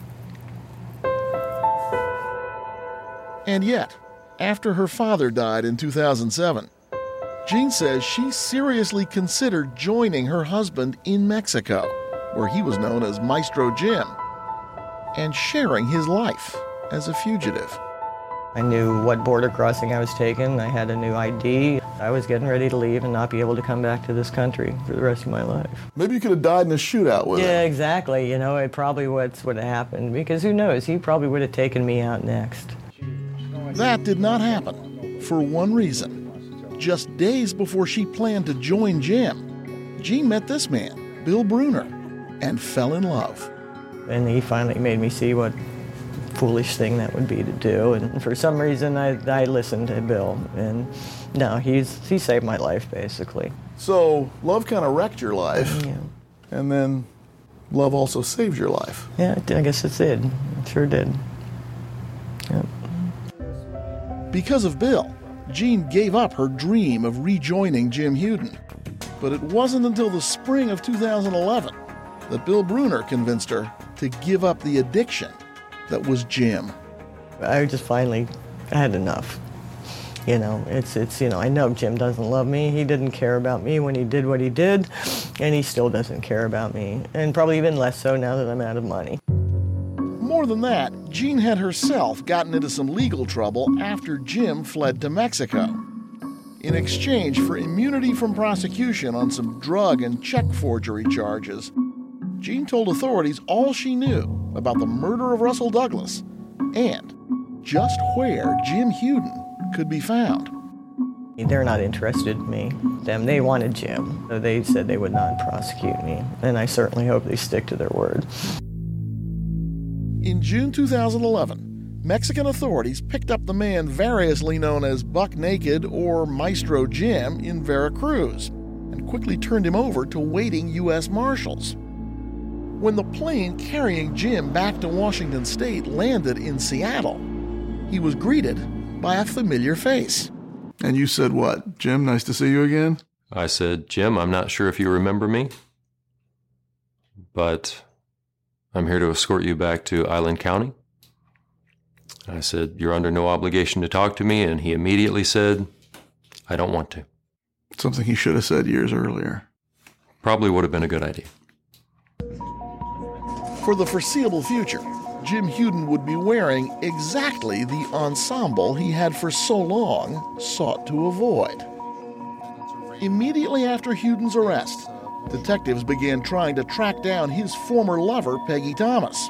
And yet, after her father died in 2007, Jean says she seriously considered joining her husband in Mexico, where he was known as Maestro Jim. and sharing his life as a fugitive. I knew what border crossing I was taking. I had a new ID. I was getting ready to leave and not be able to come back to this country for the rest of my life. Maybe you could have died in a shootout with him. Yeah, exactly. You know, it probably would have happened, because who knows? He probably would have taken me out next. That did not happen for one reason. Just days before she planned to join Jim, Jean met this man, Bill Bruner, and fell in love. And he finally made me see what foolish thing that would be to do. And for some reason, I listened to Bill. And no, he saved my life, basically. So love kind of wrecked your life. Yeah. And then love also saved your life. Yeah, I guess it did. It sure did. Yep. Because of Bill, Jean gave up her dream of rejoining Jim Huden. But it wasn't until the spring of 2011 that Bill Bruner convinced her to give up the addiction that was Jim. I just finally had enough. You know, I know Jim doesn't love me. He didn't care about me when he did what he did, and he still doesn't care about me, and probably even less so now that I'm out of money. More than that, Jean had herself gotten into some legal trouble after Jim fled to Mexico. In exchange for immunity from prosecution on some drug and check forgery charges, Jean told authorities all she knew about the murder of Russell Douglas and just where Jim Huden could be found. They're not interested in me. They wanted Jim. So they said they would not prosecute me, and I certainly hope they stick to their word. In June 2011, Mexican authorities picked up the man variously known as Buck Naked or Maestro Jim in Veracruz and quickly turned him over to waiting U.S. Marshals. When the plane carrying Jim back to Washington State landed in Seattle, he was greeted by a familiar face. And you said what? Jim, nice to see you again? I said, Jim, I'm not sure if you remember me, but I'm here to escort you back to Island County. I said, you're under no obligation to talk to me, and he immediately said, I don't want to. Something he should have said years earlier. Probably would have been a good idea. For the foreseeable future, Jim Huden would be wearing exactly the ensemble he had for so long sought to avoid. Immediately after Huden's arrest, detectives began trying to track down his former lover, Peggy Thomas.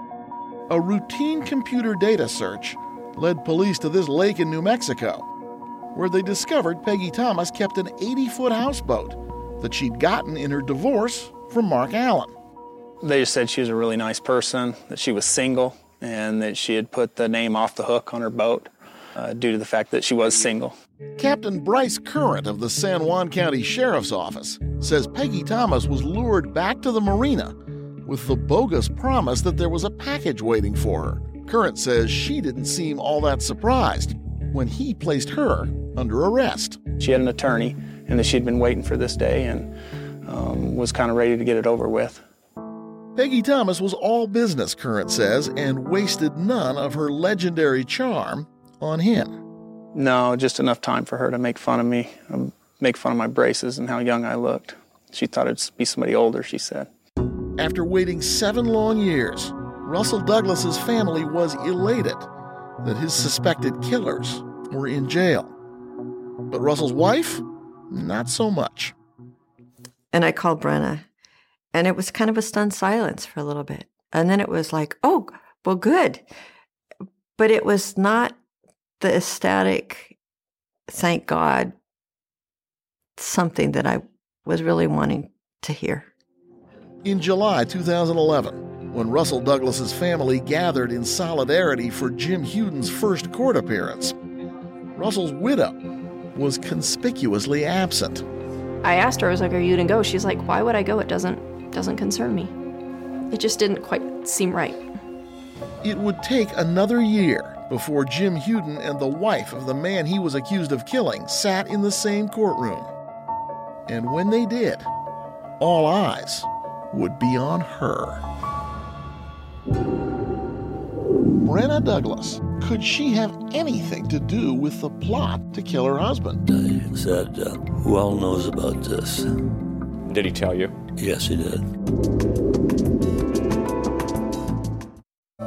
A routine computer data search led police to this lake in New Mexico, where they discovered Peggy Thomas kept an 80-foot houseboat that she'd gotten in her divorce from Mark Allen. They just said she was a really nice person, that she was single, and that she had put the name Off the Hook on her boat due to the fact that she was single. Captain Bryce Current of the San Juan County Sheriff's Office says Peggy Thomas was lured back to the marina with the bogus promise that there was a package waiting for her. Current says she didn't seem all that surprised when he placed her under arrest. She had an attorney, and that she'd been waiting for this day and was kind of ready to get it over with. Peggy Thomas was all business, Current says, and wasted none of her legendary charm on him. No, just enough time for her to make fun of me, make fun of my braces and how young I looked. She thought it'd be somebody older, she said. After waiting 7 long years, Russell Douglas's family was elated that his suspected killers were in jail. But Russell's wife, not so much. And I called Brenna, and it was kind of a stunned silence for a little bit. And then it was like, oh, well, good. But it was not the ecstatic, thank God, something that I was really wanting to hear. In July 2011, when Russell Douglas's family gathered in solidarity for Jim Huden's first court appearance, Russell's widow was conspicuously absent. I asked her, I was like, are you gonna go? She's like, why would I go? It doesn't concern me. It just didn't quite seem right. It would take another year before Jim Huden and the wife of the man he was accused of killing sat in the same courtroom. And when they did, all eyes would be on her. Brenna Douglas, could she have anything to do with the plot to kill her husband? He said, who all knows about this? Did he tell you? Yes, he did.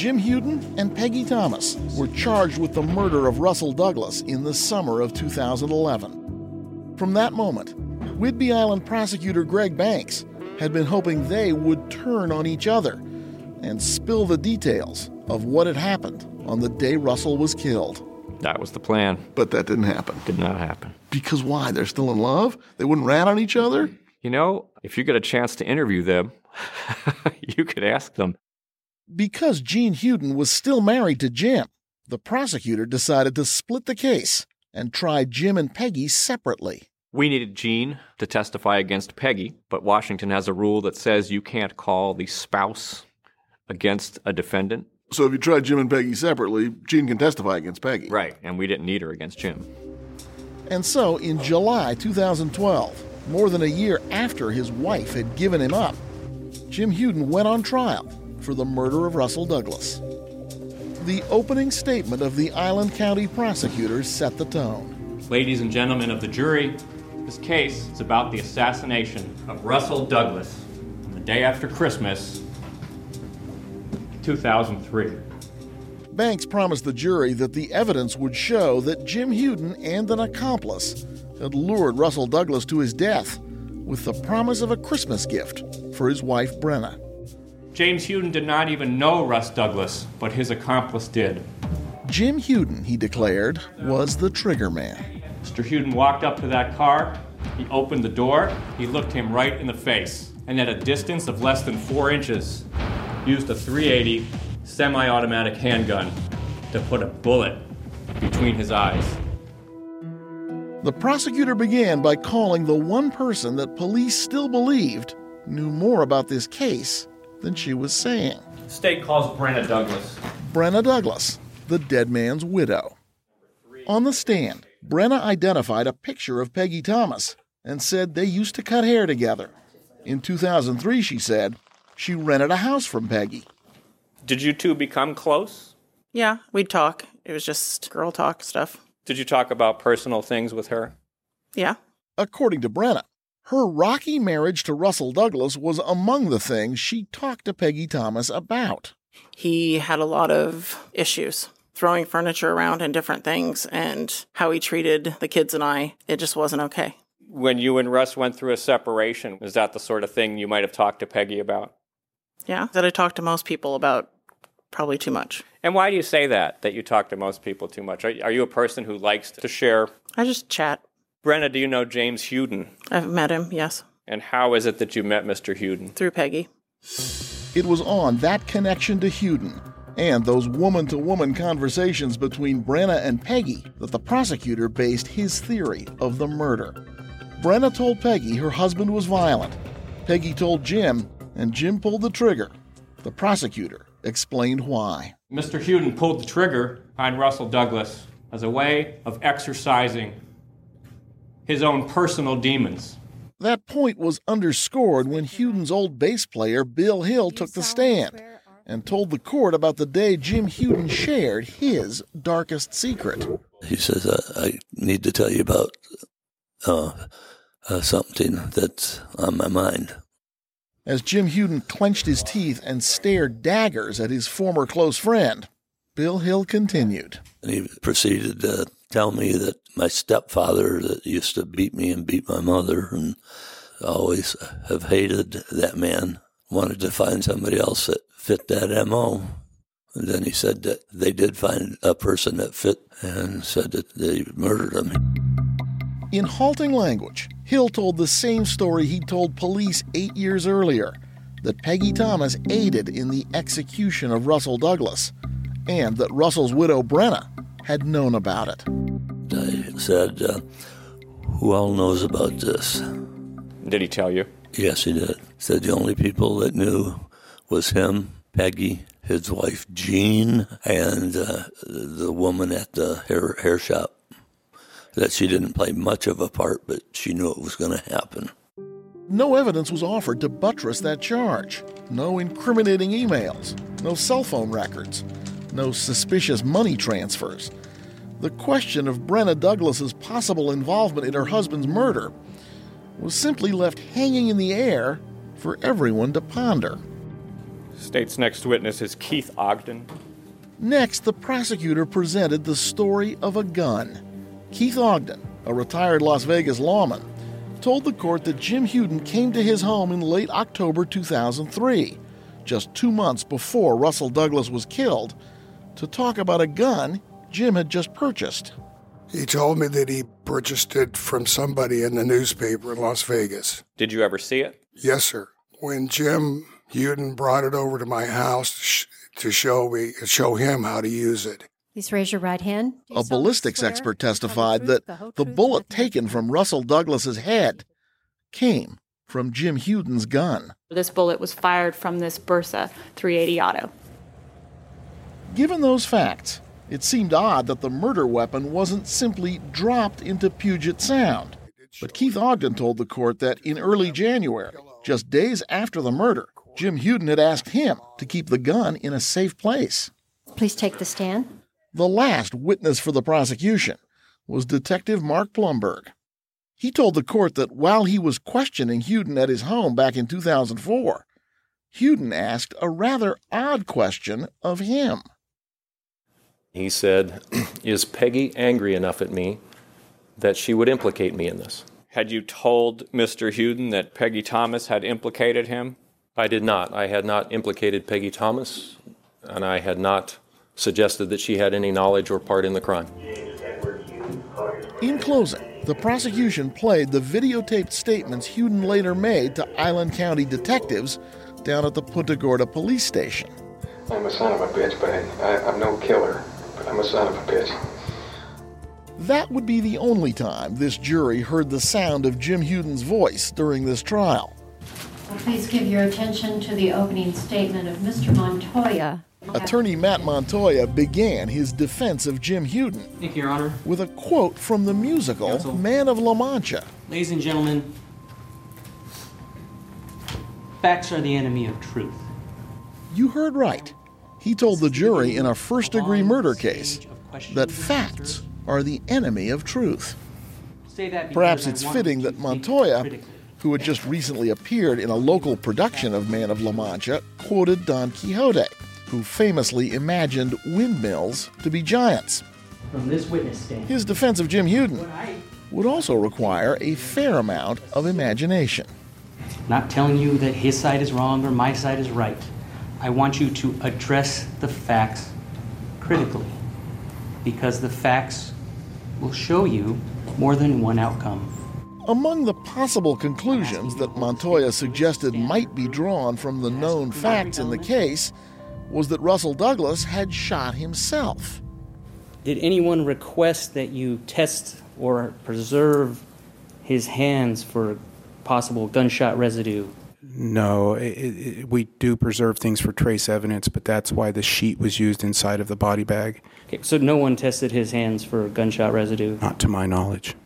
Jim Huden and Peggy Thomas were charged with the murder of Russell Douglas in the summer of 2011. From that moment, Whidbey Island prosecutor Greg Banks had been hoping they would turn on each other and spill the details of what had happened on the day Russell was killed. That was the plan. But that didn't happen. Did not happen. Because why? They're still in love? They wouldn't rat on each other? You know, if you get a chance to interview them, you could ask them. Because Gene Huden was still married to Jim, the prosecutor decided to split the case and try Jim and Peggy separately. We needed Gene to testify against Peggy, but Washington has a rule that says you can't call the spouse against a defendant. So if you tried Jim and Peggy separately, Gene can testify against Peggy. Right, and we didn't need her against Jim. And so in July 2012, more than a year after his wife had given him up, Jim Huden went on trial for the murder of Russell Douglas. The opening statement of the Island County prosecutors set the tone. Ladies and gentlemen of the jury, this case is about the assassination of Russell Douglas on the day after Christmas, 2003. Banks promised the jury that the evidence would show that Jim Huden and an accomplice had lured Russell Douglas to his death with the promise of a Christmas gift for his wife, Brenna. James Huden did not even know Russ Douglas, but his accomplice did. Jim Huden, he declared, was the trigger man. Mr. Huden walked up to that car, he opened the door, he looked him right in the face, and at a distance of less than 4 inches, used a .380 semi-automatic handgun to put a bullet between his eyes. The prosecutor began by calling the one person that police still believed knew more about this case than she was saying. The state calls Brenna Douglas. Brenna Douglas, the dead man's widow. On the stand, Brenna identified a picture of Peggy Thomas and said they used to cut hair together. In 2003, she said, she rented a house from Peggy. Did you two become close? Yeah, we'd talk. It was just girl talk stuff. Did you talk about personal things with her? Yeah. According to Brenna, her rocky marriage to Russell Douglas was among the things she talked to Peggy Thomas about. He had a lot of issues, throwing furniture around and different things, and how he treated the kids and I, it just wasn't okay. When you and Russ went through a separation, is that the sort of thing you might have talked to Peggy about? Yeah, that I talk to most people about probably too much. And why do you say that you talk to most people too much? Are you a person who likes to share? I just chat. Brenna, do you know James Huden? I've met him, yes. And how is it that you met Mr. Huden? Through Peggy. It was on that connection to Huden and those woman-to-woman conversations between Brenna and Peggy that the prosecutor based his theory of the murder. Brenna told Peggy her husband was violent. Peggy told Jim, and Jim pulled the trigger. The prosecutor explained why. Mr. Huden pulled the trigger on Russell Douglas as a way of exercising his own personal demons. That point was underscored when Huden's old bass player Bill Hill took the stand and told the court about the day Jim Huden shared his darkest secret. He says, I need to tell you about something that's on my mind. As Jim Huden clenched his teeth and stared daggers at his former close friend, Bill Hill continued. And he proceeded to tell me that my stepfather that used to beat me and beat my mother, and I always have hated that man, wanted to find somebody else that fit that M.O. And then he said that they did find a person that fit and said that they murdered him. In halting language, Hill told the same story he'd told police 8 years earlier, that Peggy Thomas aided in the execution of Russell Douglas, and that Russell's widow, Brenna, had known about it. I said, who all knows about this? Did he tell you? Yes, he did. He said the only people that knew was him, Peggy, his wife, Jean, and the woman at the hair shop. That she didn't play much of a part, but she knew it was going to happen. No evidence was offered to buttress that charge. No incriminating emails, no cell phone records, no suspicious money transfers. The question of Brenna Douglas's possible involvement in her husband's murder was simply left hanging in the air for everyone to ponder. State's next witness is Keith Ogden. Next, the prosecutor presented the story of a gun. Keith Ogden, a retired Las Vegas lawman, told the court that Jim Huden came to his home in late October 2003, just 2 months before Russell Douglas was killed, to talk about a gun Jim had just purchased. He told me that he purchased it from somebody in the newspaper in Las Vegas. Did you ever see it? Yes, sir. When Jim Huden brought it over to my house to show him how to use it. Please raise your right hand. A ballistics expert testified that the bullet taken from Russell Douglas's head came from Jim Huden's gun. This bullet was fired from this Bersa 380 auto. Given those facts, it seemed odd that the murder weapon wasn't simply dropped into Puget Sound. But Keith Ogden told the court that in early January, just days after the murder, Jim Huden had asked him to keep the gun in a safe place. Please take the stand. The last witness for the prosecution was Detective Mark Plumberg. He told the court that while he was questioning Huden at his home back in 2004, Huden asked a rather odd question of him. He said, "Is Peggy angry enough at me that she would implicate me in this?" Had you told Mr. Huden that Peggy Thomas had implicated him? I did not. I had not implicated Peggy Thomas, and I had not suggested that she had any knowledge or part in the crime. In closing, the prosecution played the videotaped statements Huden later made to Island County detectives down at the Punta Gorda police station. I'm a son of a bitch, but I'm no killer, but I'm a son of a bitch. That would be the only time this jury heard the sound of Jim Huden's voice during this trial. Please give your attention to the opening statement of Mr. Montoya. Attorney Matt Montoya began his defense of Jim Huden Thank you, Your Honor. with a quote from the musical Counsel. Man of La Mancha. Ladies and gentlemen, facts are the enemy of truth. You heard right. He told the jury in a first-degree murder case that facts are the enemy of truth. Say that because Perhaps I it's want fitting you that to Montoya, think critically. who had just recently appeared in a local production of Man of La Mancha, quoted Don Quixote, who famously imagined windmills to be giants. From this witness stand, His defense of Jim Huden would also require a fair amount of imagination. not telling you that his side is wrong or my side is right. I want you to address the facts critically, because the facts will show you more than one outcome. Among the possible conclusions that Montoya suggested might be drawn from the known facts in the case was that Russell Douglas had shot himself. Did anyone request that you test or preserve his hands for possible gunshot residue? No, we do preserve things for trace evidence, but that's why the sheet was used inside of the body bag. Okay, so no one tested his hands for gunshot residue? Not to my knowledge.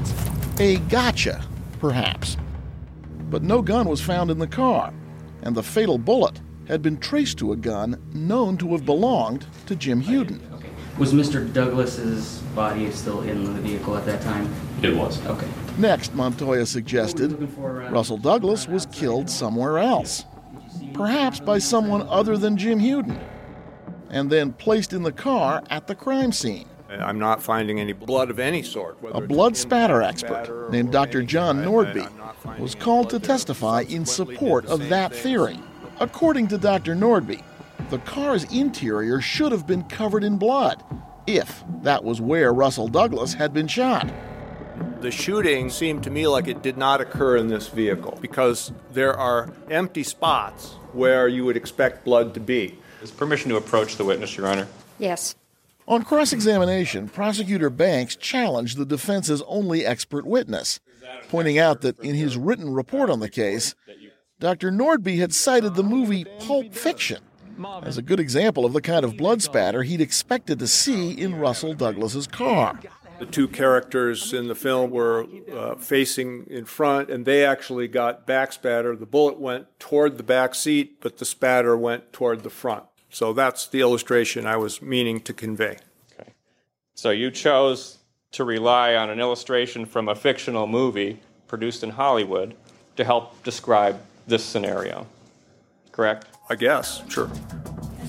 A gotcha, perhaps. But no gun was found in the car, and the fatal bullet had been traced to a gun known to have belonged to Jim Huden. Was Mr. Douglas's body still in the vehicle at that time? It was. Okay. Next, Montoya suggested Russell Douglas was killed somewhere else, perhaps by someone other than Jim Huden, and then placed in the car at the crime scene. I'm not finding any blood of any sort. A blood spatter expert named Dr. John Nordby was called to testify in support of that theory. According to Dr. Nordby, the car's interior should have been covered in blood, if that was where Russell Douglas had been shot. The shooting seemed to me like it did not occur in this vehicle because there are empty spots where you would expect blood to be. Is permission to approach the witness, Your Honor? Yes. On cross-examination, Prosecutor Banks challenged the defense's only expert witness, pointing out that in his written report on the case, Dr. Nordby had cited the movie Pulp Fiction as a good example of the kind of blood spatter he'd expected to see in Russell Douglas's car. The two characters in the film were facing in front, and they actually got back spatter. The bullet went toward the back seat, but the spatter went toward the front. So that's the illustration I was meaning to convey. Okay. So you chose to rely on an illustration from a fictional movie produced in Hollywood to help describe this scenario, correct? I guess, sure. Mr.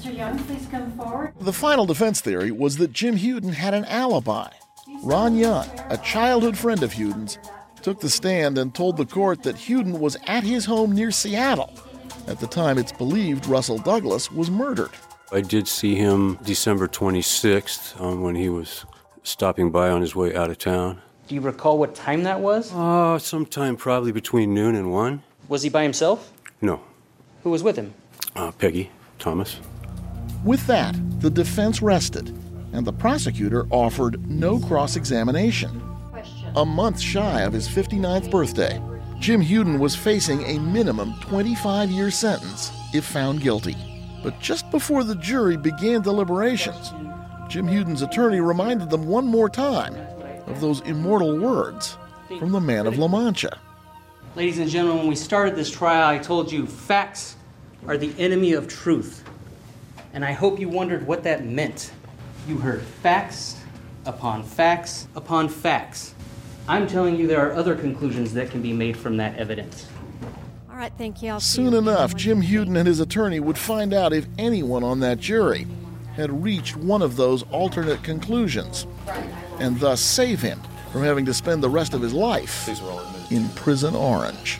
Mr. Young, please come forward. The final defense theory was that Jim Huden had an alibi. Ron Young, a childhood friend of Huden's, took the stand and told the court that Huden was at his home near Seattle. At the time, it's believed Russell Douglas was murdered. I did see him December 26th when he was stopping by on his way out of town. Do you recall what time that was? Sometime probably between noon and 1. Was he by himself? No. Who was with him? Peggy Thomas. With that, the defense rested, and the prosecutor offered no cross-examination. A month shy of his 59th birthday, Jim Huden was facing a minimum 25-year sentence if found guilty. But just before the jury began deliberations, Jim Huden's attorney reminded them one more time of those immortal words from the man of La Mancha. Ladies and gentlemen, when we started this trial, I told you facts are the enemy of truth. And I hope you wondered what that meant. You heard facts upon facts upon facts. I'm telling you there are other conclusions that can be made from that evidence. All right, thank you. Soon enough, Jim Huden and his attorney would find out if anyone on that jury had reached one of those alternate conclusions, and thus save him from having to spend the rest of his life in Prison Orange.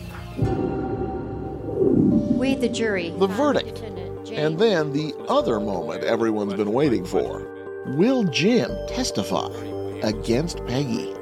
We, the jury. The verdict. And then the other moment everyone's been waiting for. Will Jim testify against Peggy?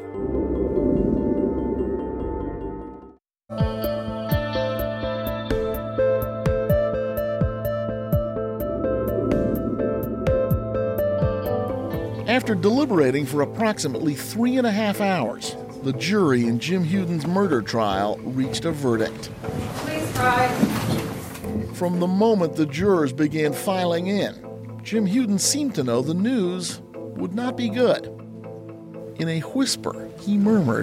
After deliberating for approximately 3.5 hours, the jury in Jim Huden's murder trial reached a verdict. Please rise. From the moment the jurors began filing in, Jim Huden seemed to know the news would not be good. In a whisper, he murmured,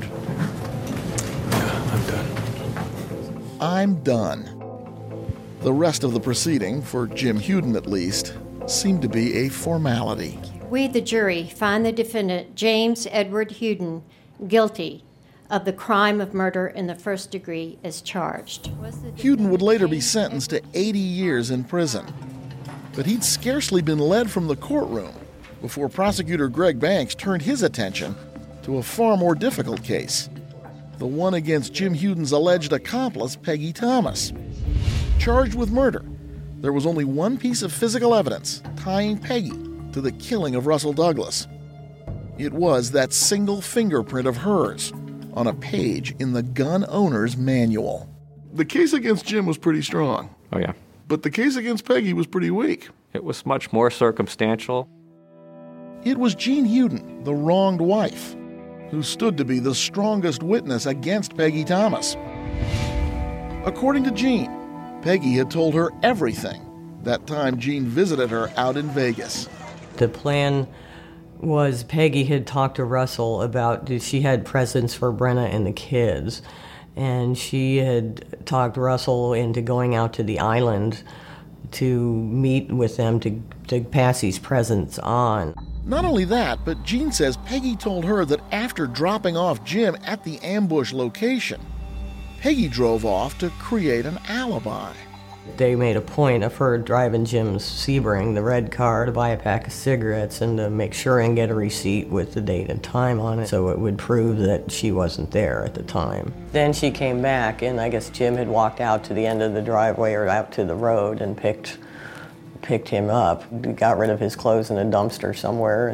I'm done. I'm done. The rest of the proceeding, for Jim Huden at least, seemed to be a formality. We, the jury, find the defendant, James Edward Huden, guilty of the crime of murder in the first degree as charged. Huden would later be sentenced to 80 years in prison. But he'd scarcely been led from the courtroom before prosecutor Greg Banks turned his attention to a far more difficult case, the one against Jim Huden's alleged accomplice, Peggy Thomas. Charged with murder, there was only one piece of physical evidence tying Peggy to the killing of Russell Douglas. It was that single fingerprint of hers on a page in the gun owner's manual. The case against Jim was pretty strong. Oh, yeah. But the case against Peggy was pretty weak. It was much more circumstantial. It was Jean Huden, the wronged wife, who stood to be the strongest witness against Peggy Thomas. According to Jean, Peggy had told her everything that time Jean visited her out in Vegas. The plan was Peggy had talked to Russell about she had presents for Brenna and the kids, and she had talked Russell into going out to the island to meet with them to pass these presents on. Not only that, but Jean says Peggy told her that after dropping off Jim at the ambush location, Peggy drove off to create an alibi. They made a point of her driving Jim's Sebring, the red car, to buy a pack of cigarettes and to make sure and get a receipt with the date and time on it so it would prove that she wasn't there at the time. Then she came back, and I guess Jim had walked out to the end of the driveway or out to the road and picked him up, got rid of his clothes in a dumpster somewhere,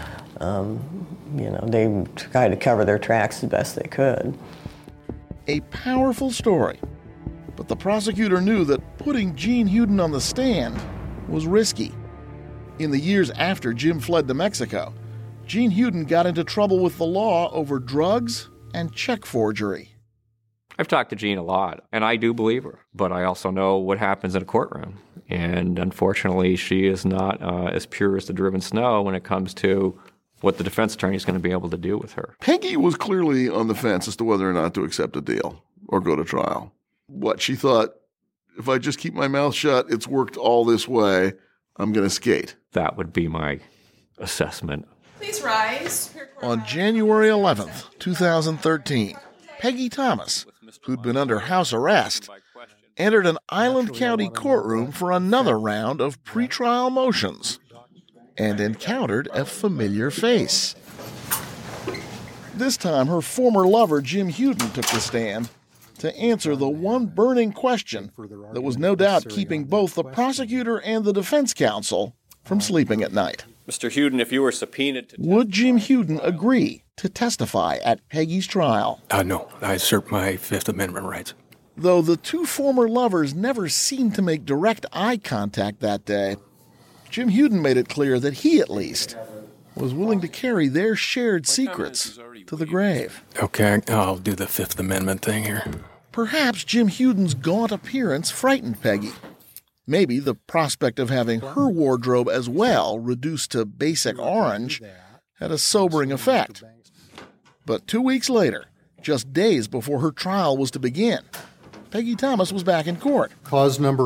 and they tried to cover their tracks the best they could. A powerful story. But the prosecutor knew that putting Jean Huden on the stand was risky. In the years after Jim fled to Mexico, Jean Huden got into trouble with the law over drugs and check forgery. I've talked to Jean a lot, and I do believe her, but I also know what happens in a courtroom. And unfortunately, she is not as pure as the driven snow when it comes to what the defense attorney is going to be able to do with her. Peggy was clearly on the fence as to whether or not to accept a deal or go to trial. What she thought, if I just keep my mouth shut, it's worked all this way, I'm going to skate. That would be my assessment. Please rise. On January 11th, 2013, Peggy Thomas, who'd been under house arrest, entered an Island County courtroom for another round of pretrial motions and encountered a familiar face. This time, her former lover, Jim Huden, took the stand to answer the one burning question that was no doubt keeping both the prosecutor and the defense counsel from sleeping at night. Mr. Huden, if you were subpoenaed to... Would Jim Huden agree to testify at Peggy's trial? No, I assert my Fifth Amendment rights. Though the two former lovers never seemed to make direct eye contact that day, Jim Huden made it clear that he, at least, was willing to carry their shared secrets to the grave. Okay, I'll do the Fifth Amendment thing here. Perhaps Jim Huden's gaunt appearance frightened Peggy. Maybe the prospect of having her wardrobe as well reduced to basic orange had a sobering effect. But 2 weeks later, just days before her trial was to begin, Peggy Thomas was back in court. Clause number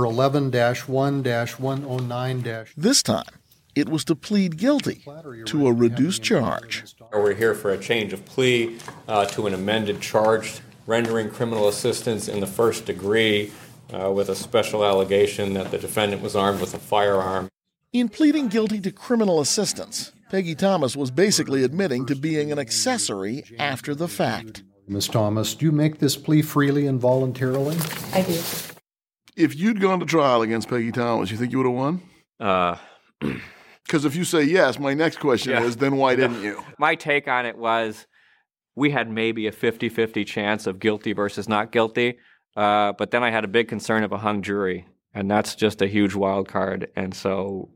11-1-109-. This time, it was to plead guilty to a reduced charge. We're here for a change of plea to an amended charge, rendering criminal assistance in the first degree with a special allegation that the defendant was armed with a firearm. In pleading guilty to criminal assistance, Peggy Thomas was basically admitting to being an accessory after the fact. Ms. Thomas, do you make this plea freely and voluntarily? I do. If you'd gone to trial against Peggy Thomas, you think you would have won? Because if you say yes, my next question is, then why didn't you? My take on it was we had maybe a 50-50 chance of guilty versus not guilty, but then I had a big concern of a hung jury, and that's just a huge wild card, and so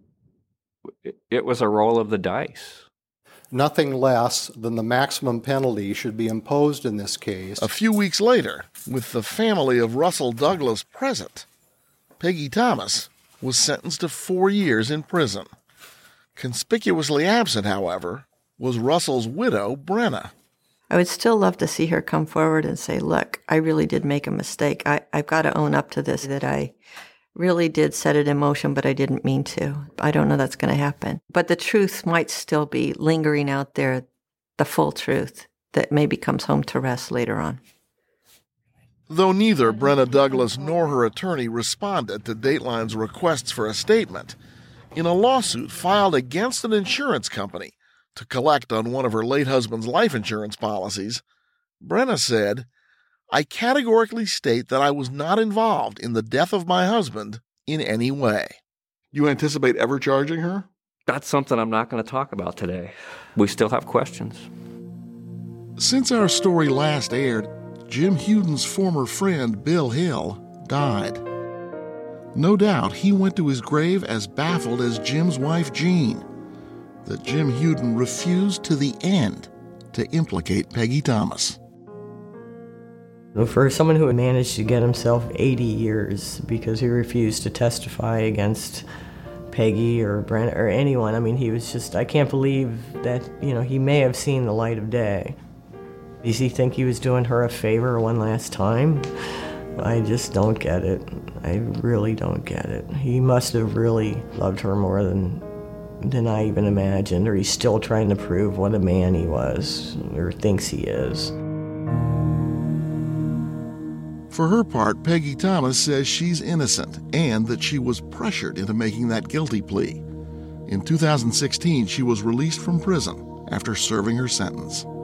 it was a roll of the dice. Nothing less than the maximum penalty should be imposed in this case. A few weeks later, with the family of Russell Douglas present, Peggy Thomas was sentenced to 4 years in prison. Conspicuously absent, however, was Russell's widow, Brenna. I would still love to see her come forward and say, look, I really did make a mistake. I've got to own up to this, that I really did set it in motion, but I didn't mean to. I don't know that's going to happen. But the truth might still be lingering out there, the full truth that maybe comes home to rest later on. Though neither Brenna Douglas nor her attorney responded to Dateline's requests for a statement, in a lawsuit filed against an insurance company to collect on one of her late husband's life insurance policies, Brenna said, I categorically state that I was not involved in the death of my husband in any way. You anticipate ever charging her? That's something I'm not going to talk about today. We still have questions. Since our story last aired, Jim Huden's former friend, Bill Hill, died. No doubt he went to his grave as baffled as Jim's wife, Jean, that Jim Huden refused to the end to implicate Peggy Thomas. For someone who managed to get himself 80 years because he refused to testify against Peggy or Brent or anyone, I mean, he was just, I can't believe that, he may have seen the light of day. Does he think he was doing her a favor one last time? I just don't get it. I really don't get it. He must have really loved her more than I even imagined, or he's still trying to prove what a man he was, or thinks he is. For her part, Peggy Thomas says she's innocent and that she was pressured into making that guilty plea. In 2016, she was released from prison after serving her sentence.